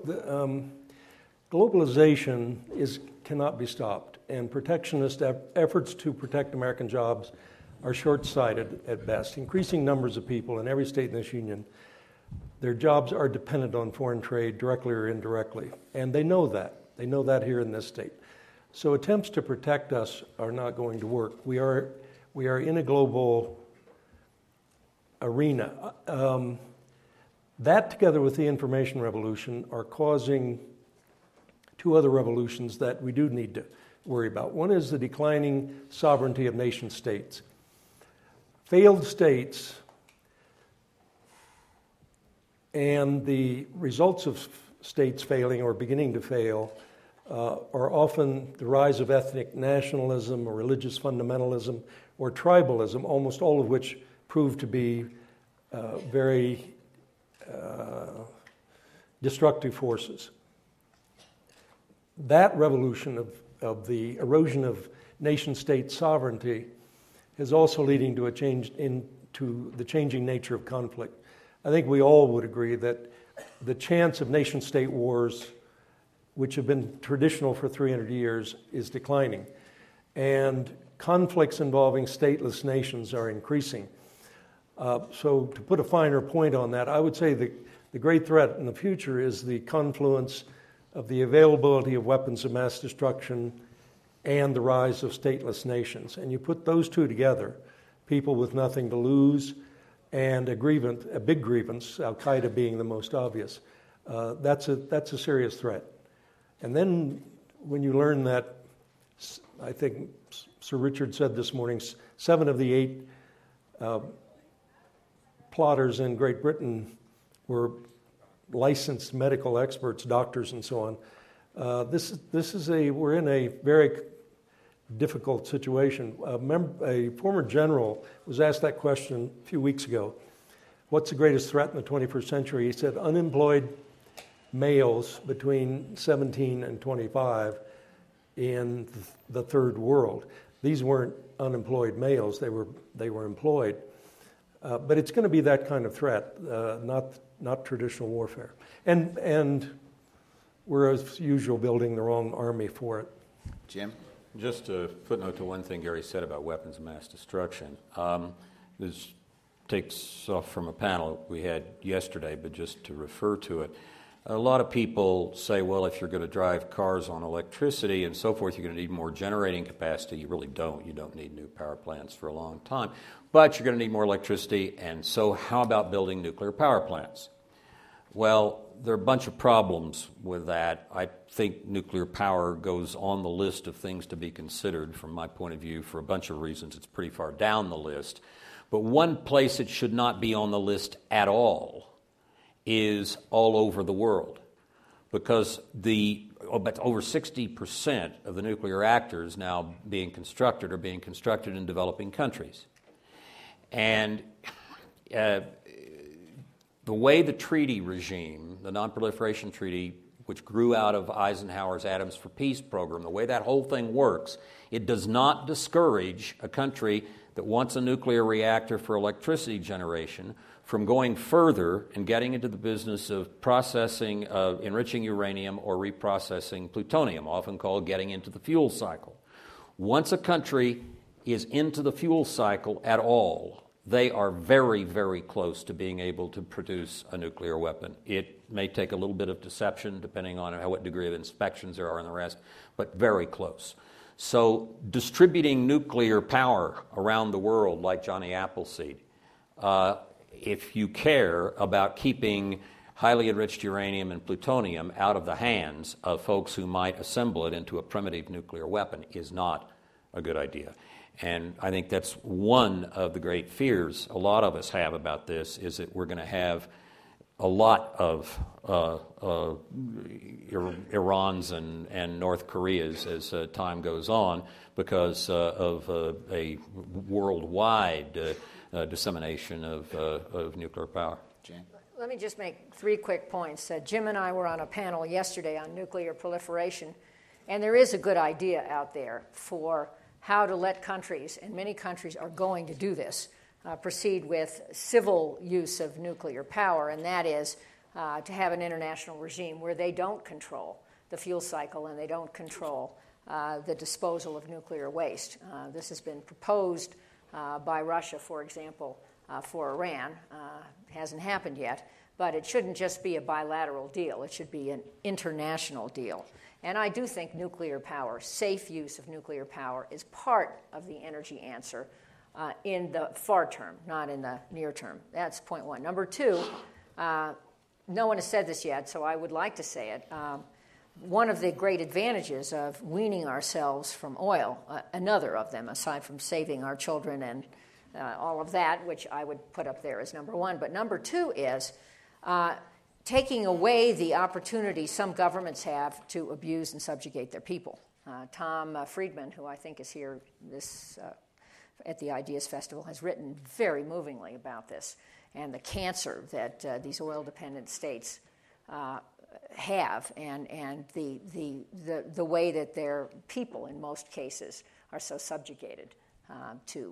globalization cannot be stopped, and protectionist efforts to protect American jobs are short-sighted at best. Increasing numbers of people in every state in this union, their jobs are dependent on foreign trade, directly or indirectly, and they know that. They know that here in this state. So attempts to protect us are not going to work. We are in a global arena. That, together with the information revolution, are causing two other revolutions that we do need to worry about. One is the declining sovereignty of nation states. Failed states and the results of states failing or beginning to fail are often the rise of ethnic nationalism or religious fundamentalism or tribalism, almost all of which prove to be very destructive forces. That revolution of the erosion of nation-state sovereignty is also leading to a change into the changing nature of conflict. I think we all would agree that the chance of nation-state wars, which have been traditional for 300 years, is declining. And conflicts involving stateless nations are increasing. So to put a finer point on that, I would say the great threat in the future is the confluence of the availability of weapons of mass destruction and the rise of stateless nations. And you put those two together, people with nothing to lose and a big grievance, Al-Qaeda being the most obvious, that's a serious threat. And then when you learn that, I think Sir Richard said this morning, 7 of the 8 plotters in Great Britain were licensed medical experts, doctors and so on. We're in a very difficult situation. A former general was asked that question a few weeks ago. What's the greatest threat in the 21st century? He said unemployed males between 17 and 25 in the third world. These weren't unemployed males, they were employed. But it's going to be that kind of threat, not traditional warfare. And we're, as usual, building the wrong army for it. Jim? Just a footnote to one thing Gary said about weapons of mass destruction. This takes off from a panel we had yesterday, but just to refer to it. A lot of people say, well, if you're going to drive cars on electricity and so forth, you're going to need more generating capacity. You really don't. You don't need new power plants for a long time. But you're going to need more electricity, and so how about building nuclear power plants? Well, there are a bunch of problems with that. I think nuclear power goes on the list of things to be considered from my point of view for a bunch of reasons. It's pretty far down the list. But one place it should not be on the list at all is all over the world, because over 60% of the nuclear reactors now being constructed are being constructed in developing countries. And the way the treaty regime, the Non-Proliferation Treaty, which grew out of Eisenhower's Atoms for Peace program, the way that whole thing works, it does not discourage a country that wants a nuclear reactor for electricity generation from going further and getting into the business of processing, enriching uranium or reprocessing plutonium, often called getting into the fuel cycle. Once a country is into the fuel cycle at all, they are very, very close to being able to produce a nuclear weapon. It may take a little bit of deception, depending on what degree of inspections there are and the rest, but very close. So distributing nuclear power around the world like Johnny Appleseed, if you care about keeping highly enriched uranium and plutonium out of the hands of folks who might assemble it into a primitive nuclear weapon, is not a good idea. And I think that's one of the great fears a lot of us have about this, is that we're going to have a lot of Irans and North Koreas as time goes on because of a worldwide dissemination of nuclear power. Jane? Let me just make 3 quick points. Jim and I were on a panel yesterday on nuclear proliferation, and there is a good idea out there for how to let countries, and many countries are going to do this, proceed with civil use of nuclear power, and that is to have an international regime where they don't control the fuel cycle and they don't control the disposal of nuclear waste. This has been proposed by Russia, for example, for Iran. It hasn't happened yet, but it shouldn't just be a bilateral deal. It should be an international deal. And I do think nuclear power, safe use of nuclear power, is part of the energy answer in the far term, not in the near term. That's point 1. Number 2, no one has said this yet, so I would like to say it. One of the great advantages of weaning ourselves from oil, another of them, aside from saving our children and all of that, which I would put up there as number 1, but number 2 is taking away the opportunity some governments have to abuse and subjugate their people. Tom Friedman, who I think is here at the Ideas Festival, has written very movingly about this and the cancer that these oil-dependent states have, and the way that their people, in most cases, are so subjugated to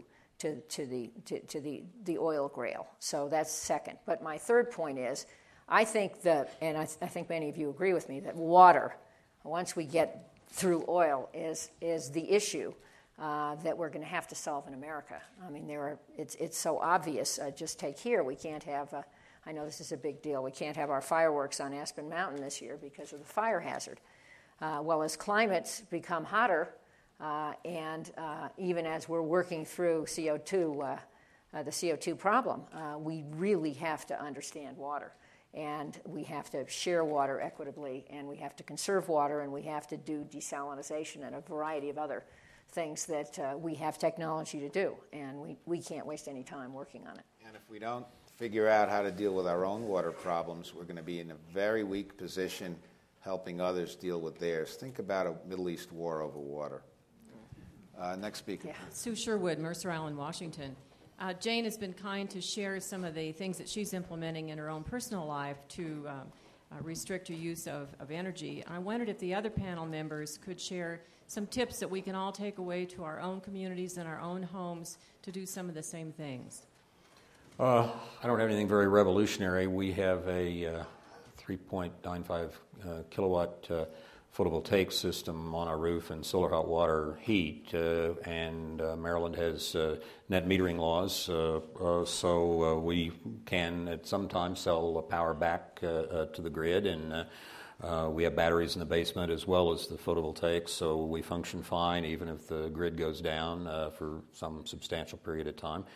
the oil grail. So that's second. But my third point is, I think I think many of you agree with me, that water, once we get through oil, is the issue that we're going to have to solve in America. I mean, it's so obvious. Just take here, we can't have, I know this is a big deal, we can't have our fireworks on Aspen Mountain this year because of the fire hazard. Well, as climates become hotter, and even as we're working through CO2, the CO2 problem, we really have to understand water. And we have to share water equitably, and we have to conserve water, and we have to do desalination and a variety of other things that we have technology to do, and we can't waste any time working on it. And if we don't figure out how to deal with our own water problems, we're going to be in a very weak position helping others deal with theirs. Think about a Middle East war over water. Next speaker. Yeah. Sue Sherwood, Mercer Island, Washington. Jane has been kind to share some of the things that she's implementing in her own personal life to restrict her use of energy. I wondered if the other panel members could share some tips that we can all take away to our own communities and our own homes to do some of the same things. I don't have anything very revolutionary. We have a 3.95 kilowatt photovoltaic system on our roof and solar hot water heat, and Maryland has net metering laws, so we can at some time sell power back to the grid, and we have batteries in the basement as well as the photovoltaics, so we function fine even if the grid goes down for some substantial period of time.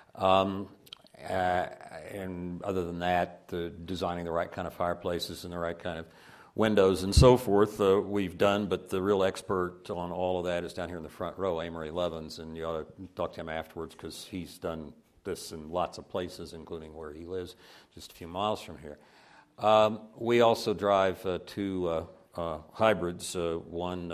And other than that, designing the right kind of fireplaces and the right kind of windows and so forth, we've done, but the real expert on all of that is down here in the front row, Amory Levins, and you ought to talk to him afterwards because he's done this in lots of places, including where he lives, just a few miles from here. We also drive two hybrids, one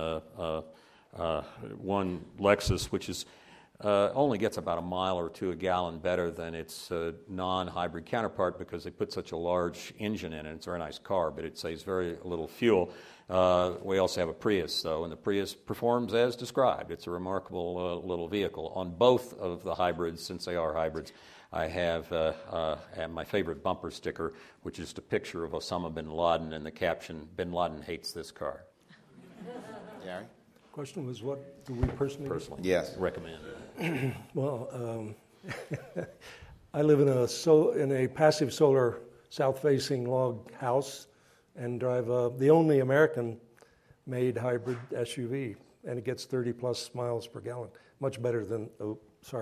Lexus, which is only gets about a mile or two a gallon better than its non-hybrid counterpart because they put such a large engine in it. It's a very nice car, but it saves very little fuel. We also have a Prius, though, and the Prius performs as described. It's a remarkable little vehicle. On both of the hybrids, since they are hybrids, I have my favorite bumper sticker, which is a picture of Osama bin Laden and the caption, "Bin Laden hates this car." Gary? Question was, what do we personally Yes. recommend? Well, I live in a passive solar south-facing log house and drive the only American-made hybrid SUV, and it gets 30-plus miles per gallon. Much better than, Come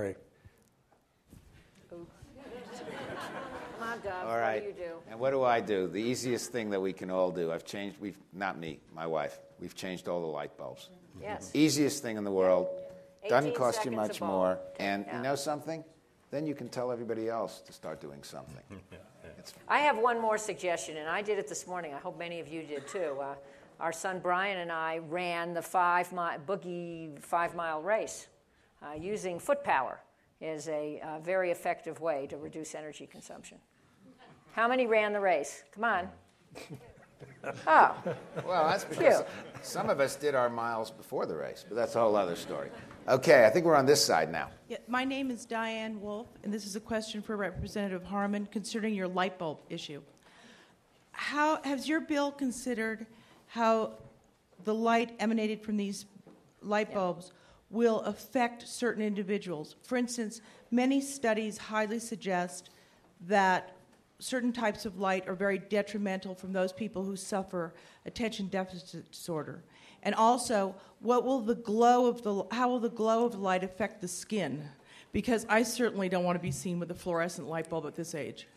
on, Doug, All right. what do you do? And what do I do? The easiest thing that we can all do. Not me, my wife. We've changed all the light bulbs. Yes. Easiest thing in the world. 18 Doesn't cost you seconds much a bulb. more. And Yeah. you know something? Then you can tell everybody else to start doing something. I have one more suggestion, and I did it this morning. I hope many of you did too. Our son Brian and I ran the Boogie 5-mile race using foot power is a very effective way to reduce energy consumption. How many ran the race? Come on. Oh. Well, that's because some of us did our miles before the race, but that's a whole other story. Okay, I think we're on this side now. Yeah, my name is Diane Wolf, and this is a question for Representative Harman concerning your light bulb issue. How has your bill considered how the light emanated from these light bulbs will affect certain individuals? For instance, many studies highly suggest that certain types of light are very detrimental from those people who suffer attention deficit disorder. And also, how will the glow of the light affect the skin? Because I certainly don't want to be seen with a fluorescent light bulb at this age.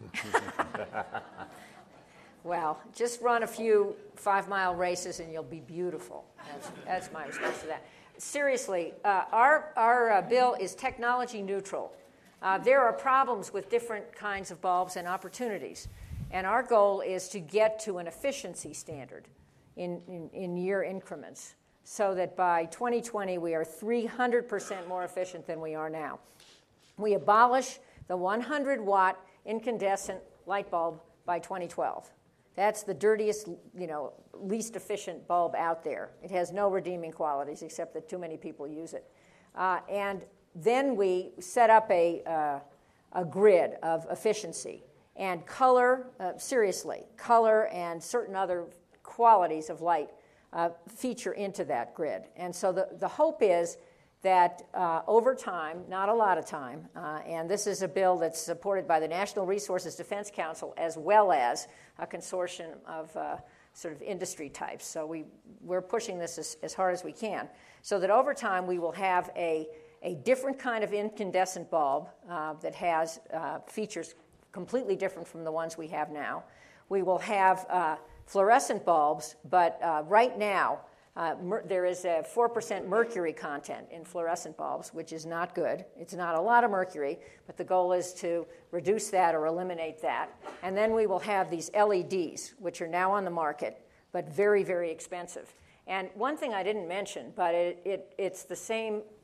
Well, just run a few 5-mile races and you'll be beautiful. That's my response to that. Seriously, our bill is technology neutral. There are problems with different kinds of bulbs and opportunities. And our goal is to get to an efficiency standard in year increments so that by 2020 we are 300% more efficient than we are now. We abolish the 100-watt incandescent light bulb by 2012. That's the dirtiest, least efficient bulb out there. It has no redeeming qualities except that too many people use it. And then we set up a grid of efficiency and color, color and certain other qualities of light feature into that grid. And so the hope is that over time, not a lot of time, and this is a bill that's supported by the National Resources Defense Council as well as a consortium of sort of industry types. So we're pushing this as hard as we can, so that over time we will have a different kind of incandescent bulb that has features completely different from the ones we have now. We will have fluorescent bulbs, but right now there is a 4% mercury content in fluorescent bulbs, which is not good. It's not a lot of mercury, but the goal is to reduce that or eliminate that. And then we will have these LEDs, which are now on the market, but very, very expensive. And one thing I didn't mention, but it's the same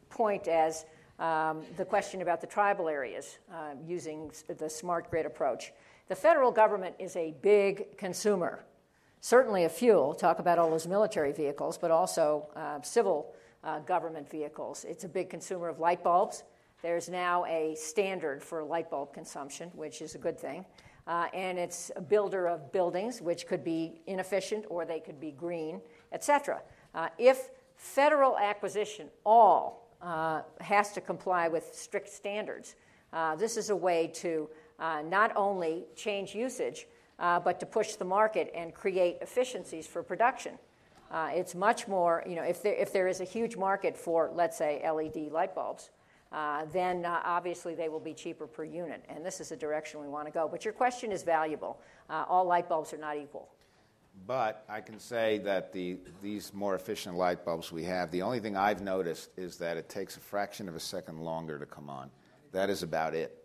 point as the question about the tribal areas using the smart grid approach. The federal government is a big consumer, certainly of fuel, talk about all those military vehicles, but also civil government vehicles. It's a big consumer of light bulbs. There's now a standard for light bulb consumption, which is a good thing. And it's a builder of buildings, which could be inefficient or they could be green, et cetera. If federal acquisition all has to comply with strict standards, this is a way to not only change usage, but to push the market and create efficiencies for production. It's much more, if there is a huge market for, let's say, LED light bulbs, then obviously they will be cheaper per unit. And this is the direction we want to go. But your question is valuable. All light bulbs are not equal. But I can say that these more efficient light bulbs we have, the only thing I've noticed is that it takes a fraction of a second longer to come on. That is about it.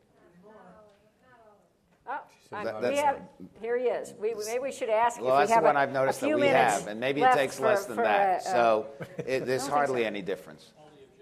Here he is. Maybe we should ask well, if we have that's the one I've noticed that we have, and maybe it takes less than that. So there's hardly any difference.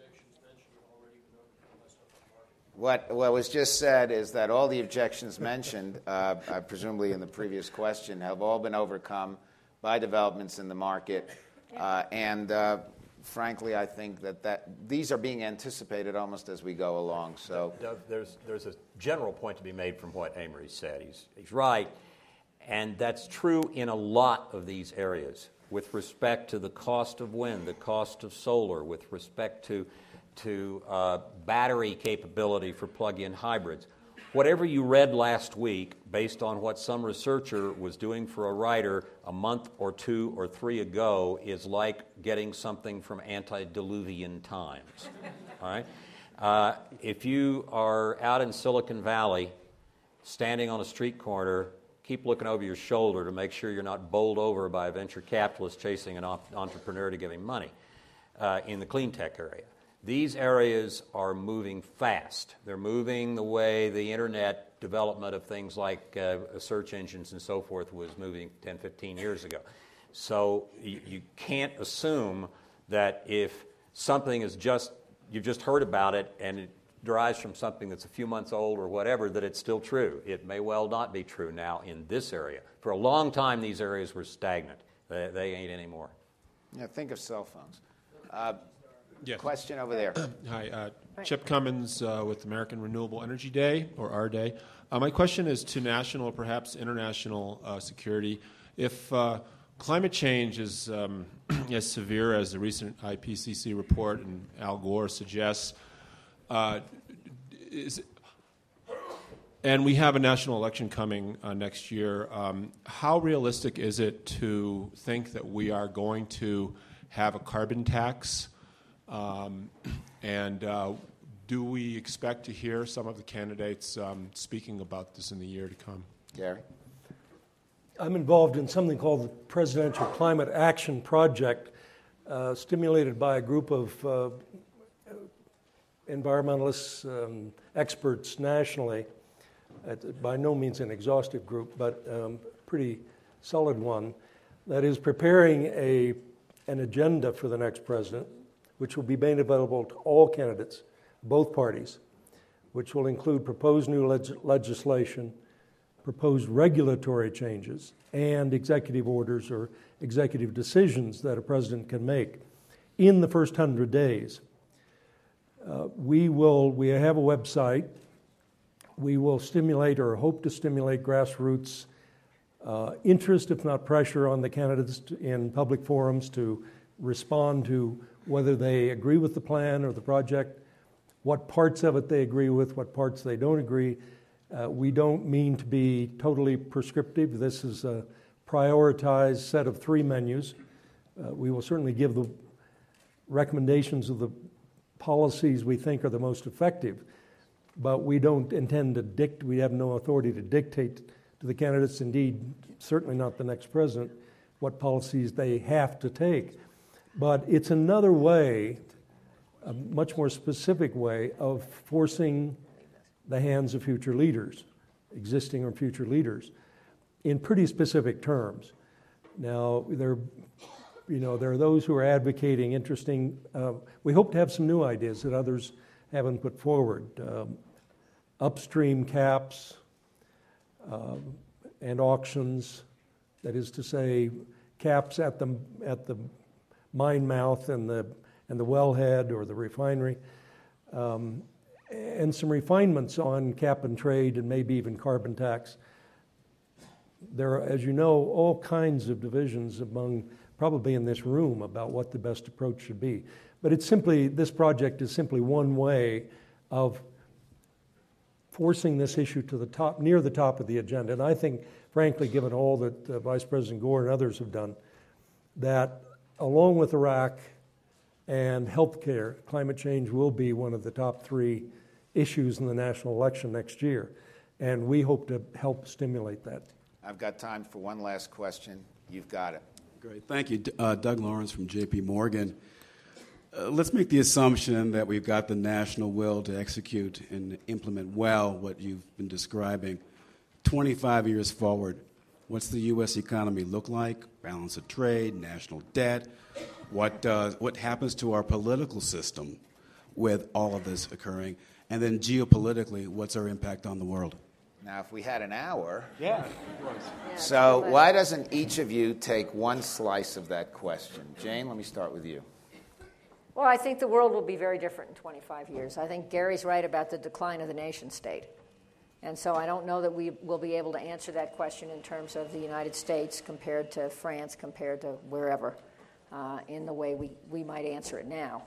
What was just said is that all the objections mentioned, presumably in the previous question, have all been overcome by developments in the market. And frankly, I think that these are being anticipated almost as we go along. So there's a general point to be made from what Amory said. He's right, and that's true in a lot of these areas with respect to the cost of wind, the cost of solar, with respect to battery capability for plug-in hybrids. Whatever you read last week, based on what some researcher was doing for a writer a month or 2 or 3 ago, is like getting something from antediluvian times. All right? If you are out in Silicon Valley, standing on a street corner, keep looking over your shoulder to make sure you're not bowled over by a venture capitalist chasing an entrepreneur to give him money in the clean tech area. These areas are moving fast. They're moving the way the internet development of things like search engines and so forth was moving 10, 15 years ago. So you can't assume that if something is you've just heard about it and it derives from something that's a few months old or whatever, that it's still true. It may well not be true now in this area. For a long time, these areas were stagnant. They ain't anymore. Yeah, think of cell phones. Yes. Question over there. Hi, Chip Cummins with American Renewable Energy Day, or our day. My question is to national or perhaps international security. If climate change is as severe as the recent IPCC report and Al Gore suggests, and we have a national election coming next year, how realistic is it to think that we are going to have a carbon tax? And do we expect to hear some of the candidates speaking about this in the year to come? Gary? I'm involved in something called the Presidential Climate Action Project, stimulated by a group of environmentalists, experts nationally. By no means an exhaustive group, but a pretty solid one, that is preparing an agenda for the next president, which will be made available to all candidates, both parties, which will include proposed new legislation, proposed regulatory changes, and executive orders or executive decisions that a president can make in the first 100 days. We have a website. We will stimulate or hope to stimulate grassroots interest, if not pressure, on the candidates in public forums to respond to whether they agree with the plan or the project, what parts of it they agree with, what parts they don't agree. We don't mean to be totally prescriptive. This is a prioritized set of 3 menus. We will certainly give the recommendations of the policies we think are the most effective, but we don't intend to we have no authority to dictate to the candidates, indeed, certainly not the next president, what policies they have to take. But it's another way, a much more specific way, of forcing the hands of future leaders, existing or future leaders, in pretty specific terms. Now, there are there are those who are advocating interesting, we hope to have some new ideas that others haven't put forward. Upstream caps and auctions, that is to say, caps at the mine mouth and the wellhead or the refinery, and some refinements on cap and trade and maybe even carbon tax. There are, as you know, all kinds of divisions probably in this room about what the best approach should be. But this project is simply one way of forcing this issue to the top, near the top of the agenda. And I think, frankly, given all that Vice President Gore and others have done, that along with Iraq and healthcare, climate change will be one of the top 3 issues in the national election next year. And we hope to help stimulate that. I've got time for one last question. You've got it. Great. Thank you. Doug Lawrence from J.P. Morgan. Let's make the assumption that we've got the national will to execute and implement well what you've been describing. 25 years forward, what's the U.S. economy look like? Balance of trade, national debt. What happens to our political system with all of this occurring? And then geopolitically, what's our impact on the world? Now, if we had an hour. Yeah. So why doesn't each of you take one slice of that question? Jane, let me start with you. Well, I think the world will be very different in 25 years. I think Gary's right about the decline of the nation state. And so I don't know that we will be able to answer that question in terms of the United States compared to France, compared to wherever, in the way we might answer it now.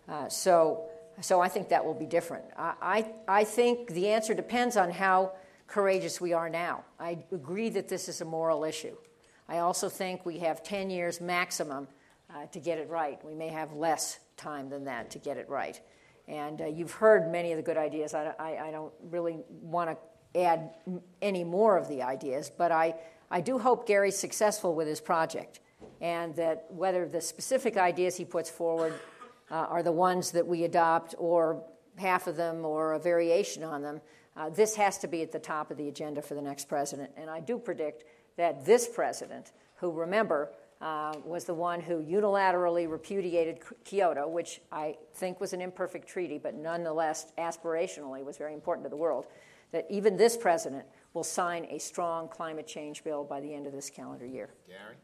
So I think that will be different. I think the answer depends on how courageous we are now. I agree that this is a moral issue. I also think we have 10 years maximum to get it right. We may have less time than that to get it right. And you've heard many of the good ideas. I don't really want to add any more of the ideas, but I do hope Gary's successful with his project, and that whether the specific ideas he puts forward are the ones that we adopt, or half of them, or a variation on them, this has to be at the top of the agenda for the next president. And I do predict that this president, who, remember, was the one who unilaterally repudiated Kyoto, which I think was an imperfect treaty, but nonetheless, aspirationally, was very important to the world, that even this president will sign a strong climate change bill by the end of this calendar year. Gary?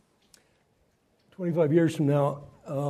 25 years from now,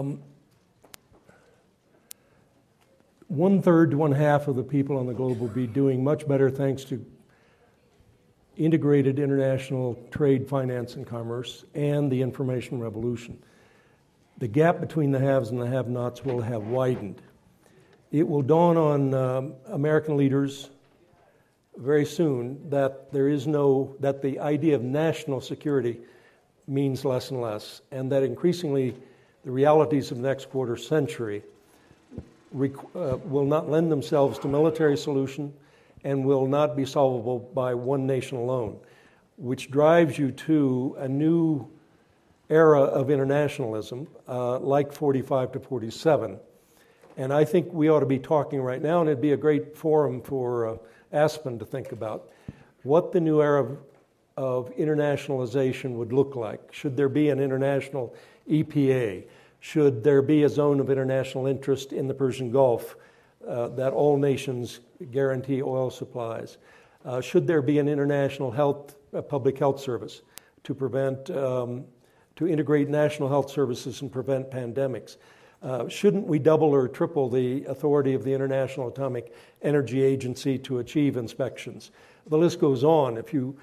1/3 to 1/2 of the people on the globe will be doing much better thanks to integrated international trade, finance, and commerce, and the information revolution. The gap between the haves and the have-nots will have widened. It will dawn on American leaders very soon that that the idea of national security means less and less, and that increasingly the realities of the next quarter century will not lend themselves to military solution and will not be solvable by one nation alone, which drives you to a new era of internationalism, like 45 to 47. And I think we ought to be talking right now, and it'd be a great forum for Aspen to think about what the new era of internationalization would look like. Should there be an international EPA? Should there be a zone of international interest in the Persian Gulf that all nations guarantee oil supplies? Should there be an international public health service to integrate national health services and prevent pandemics? Shouldn't we double or triple the authority of the International Atomic Energy Agency to achieve inspections? The list goes on. If you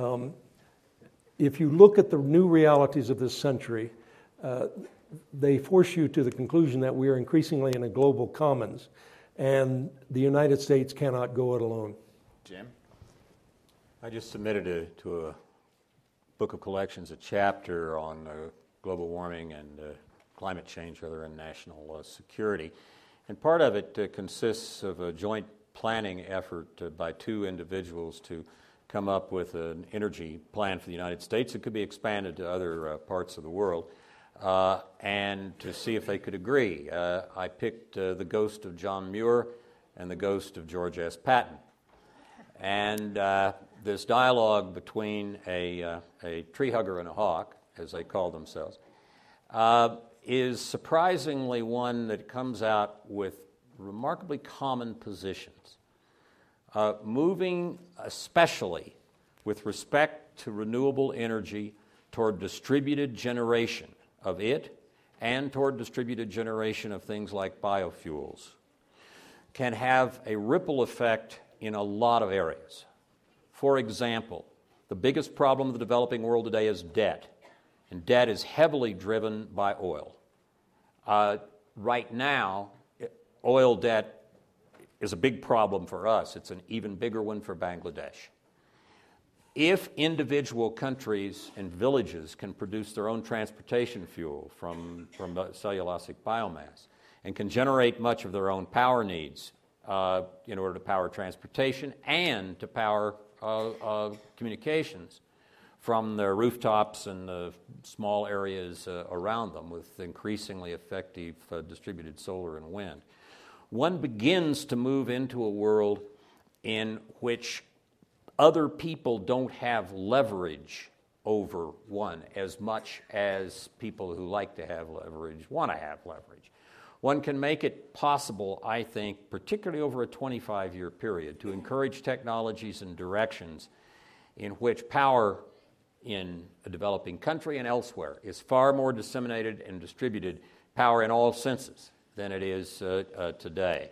look at the new realities of this century, they force you to the conclusion that we are increasingly in a global commons, and the United States cannot go it alone. Jim? I just submitted to a book of collections a chapter on global warming and climate change, and national security. And part of it consists of a joint planning effort by two individuals to come up with an energy plan for the United States. It could be expanded to other parts of the world, and to see if they could agree. I picked the ghost of John Muir and the ghost of George S. Patton. And this dialogue between a tree hugger and a hawk, as they call themselves, is surprisingly one that comes out with remarkably common positions, moving especially with respect to renewable energy toward distributed generation of it and toward distributed generation of things like biofuels can have a ripple effect in a lot of areas. For example, the biggest problem of the developing world today is debt, and debt is heavily driven by oil. Right now, oil debt is a big problem for us. It's an even bigger one for Bangladesh. If individual countries and villages can produce their own transportation fuel from cellulosic biomass and can generate much of their own power needs in order to power transportation and to power communications from their rooftops and the small areas around them with increasingly effective distributed solar and wind, one begins to move into a world in which other people don't have leverage over one as much as people who like to have leverage want to have leverage. One can make it possible, I think, particularly over a 25-year period, to encourage technologies and directions in which power in a developing country and elsewhere is far more disseminated and distributed, power in all senses, than it is today.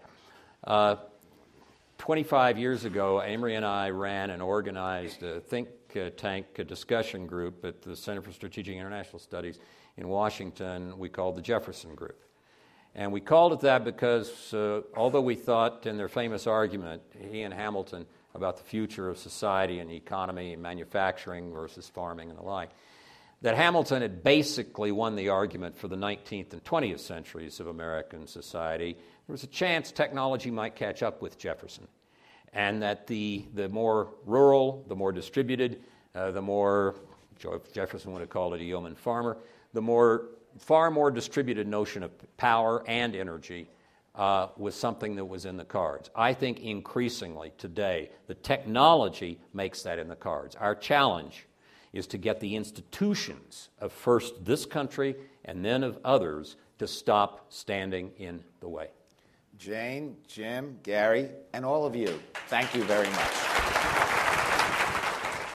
25 years ago, Amory and I ran and organized a think tank discussion group at the Center for Strategic International Studies in Washington we called the Jefferson Group. And we called it that because although we thought in their famous argument, he and Hamilton, about the future of society and economy and manufacturing versus farming and the like, that Hamilton had basically won the argument for the 19th and 20th centuries of American society. There was a chance technology might catch up with Jefferson, and that the more rural, the more distributed, the more, Jefferson would have called it a yeoman farmer, far more distributed notion of power and energy was something that was in the cards. I think increasingly today, the technology makes that in the cards. Our challenge is to get the institutions of first this country and then of others to stop standing in the way. Jane, Jim, Gary, and all of you, thank you very much.